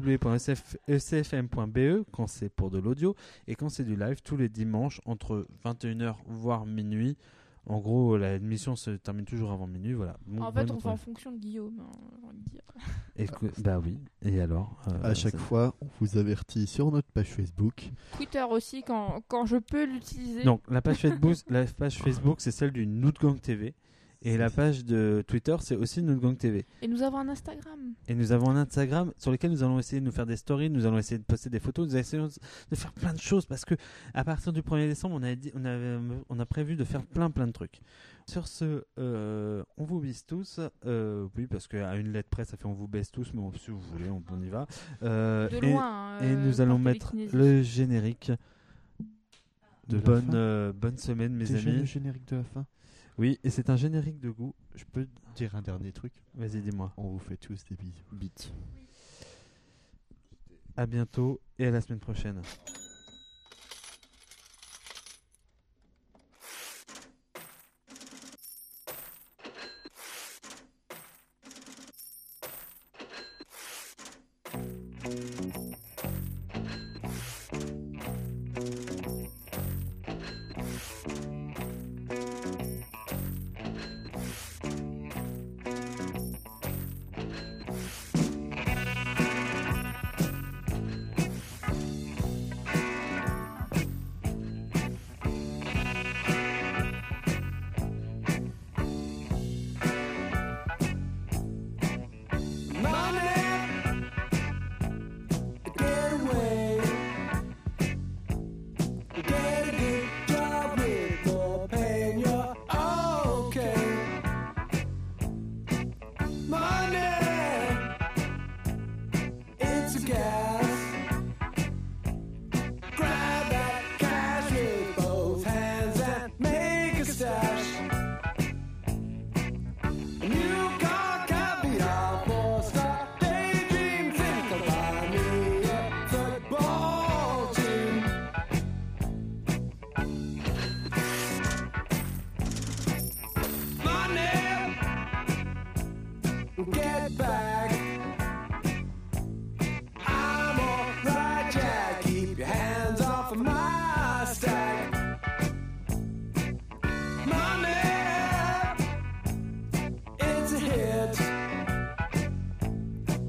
www.ecfm.be quand c'est pour de l'audio et quand c'est du live tous les dimanches entre 21h voire minuit. En gros, l'émission se termine toujours avant minuit. Voilà. En fait, on fait en fonction de Guillaume. Hein, j'ai envie de dire. Bah oui. Et alors À chaque fois, on vous avertit sur notre page Facebook. Twitter aussi, quand je peux l'utiliser. Donc la page Facebook, c'est celle du Nootgang TV. Et la page de Twitter, c'est aussi Nootgang TV. Et nous avons un Instagram. Et nous avons un Instagram sur lequel nous allons essayer de nous faire des stories, nous allons essayer de poster des photos, nous allons essayer de faire plein de choses parce que à partir du 1er décembre, on a prévu de faire plein de trucs. Sur ce, on vous bise tous. Oui, parce qu'à une lettre près, ça fait on vous baisse tous, mais si vous voulez, on y va. De loin. Et nous allons par mettre télékinésie. le générique. De la fin. Bonne semaine, mes Déjà le amis. générique de la fin. Oui, et c'est un générique de goût. Je peux dire un dernier truc. Vas-y, dis-moi. On vous fait tous des bisous. Bites. À bientôt et à la semaine prochaine.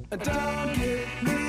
Don't get me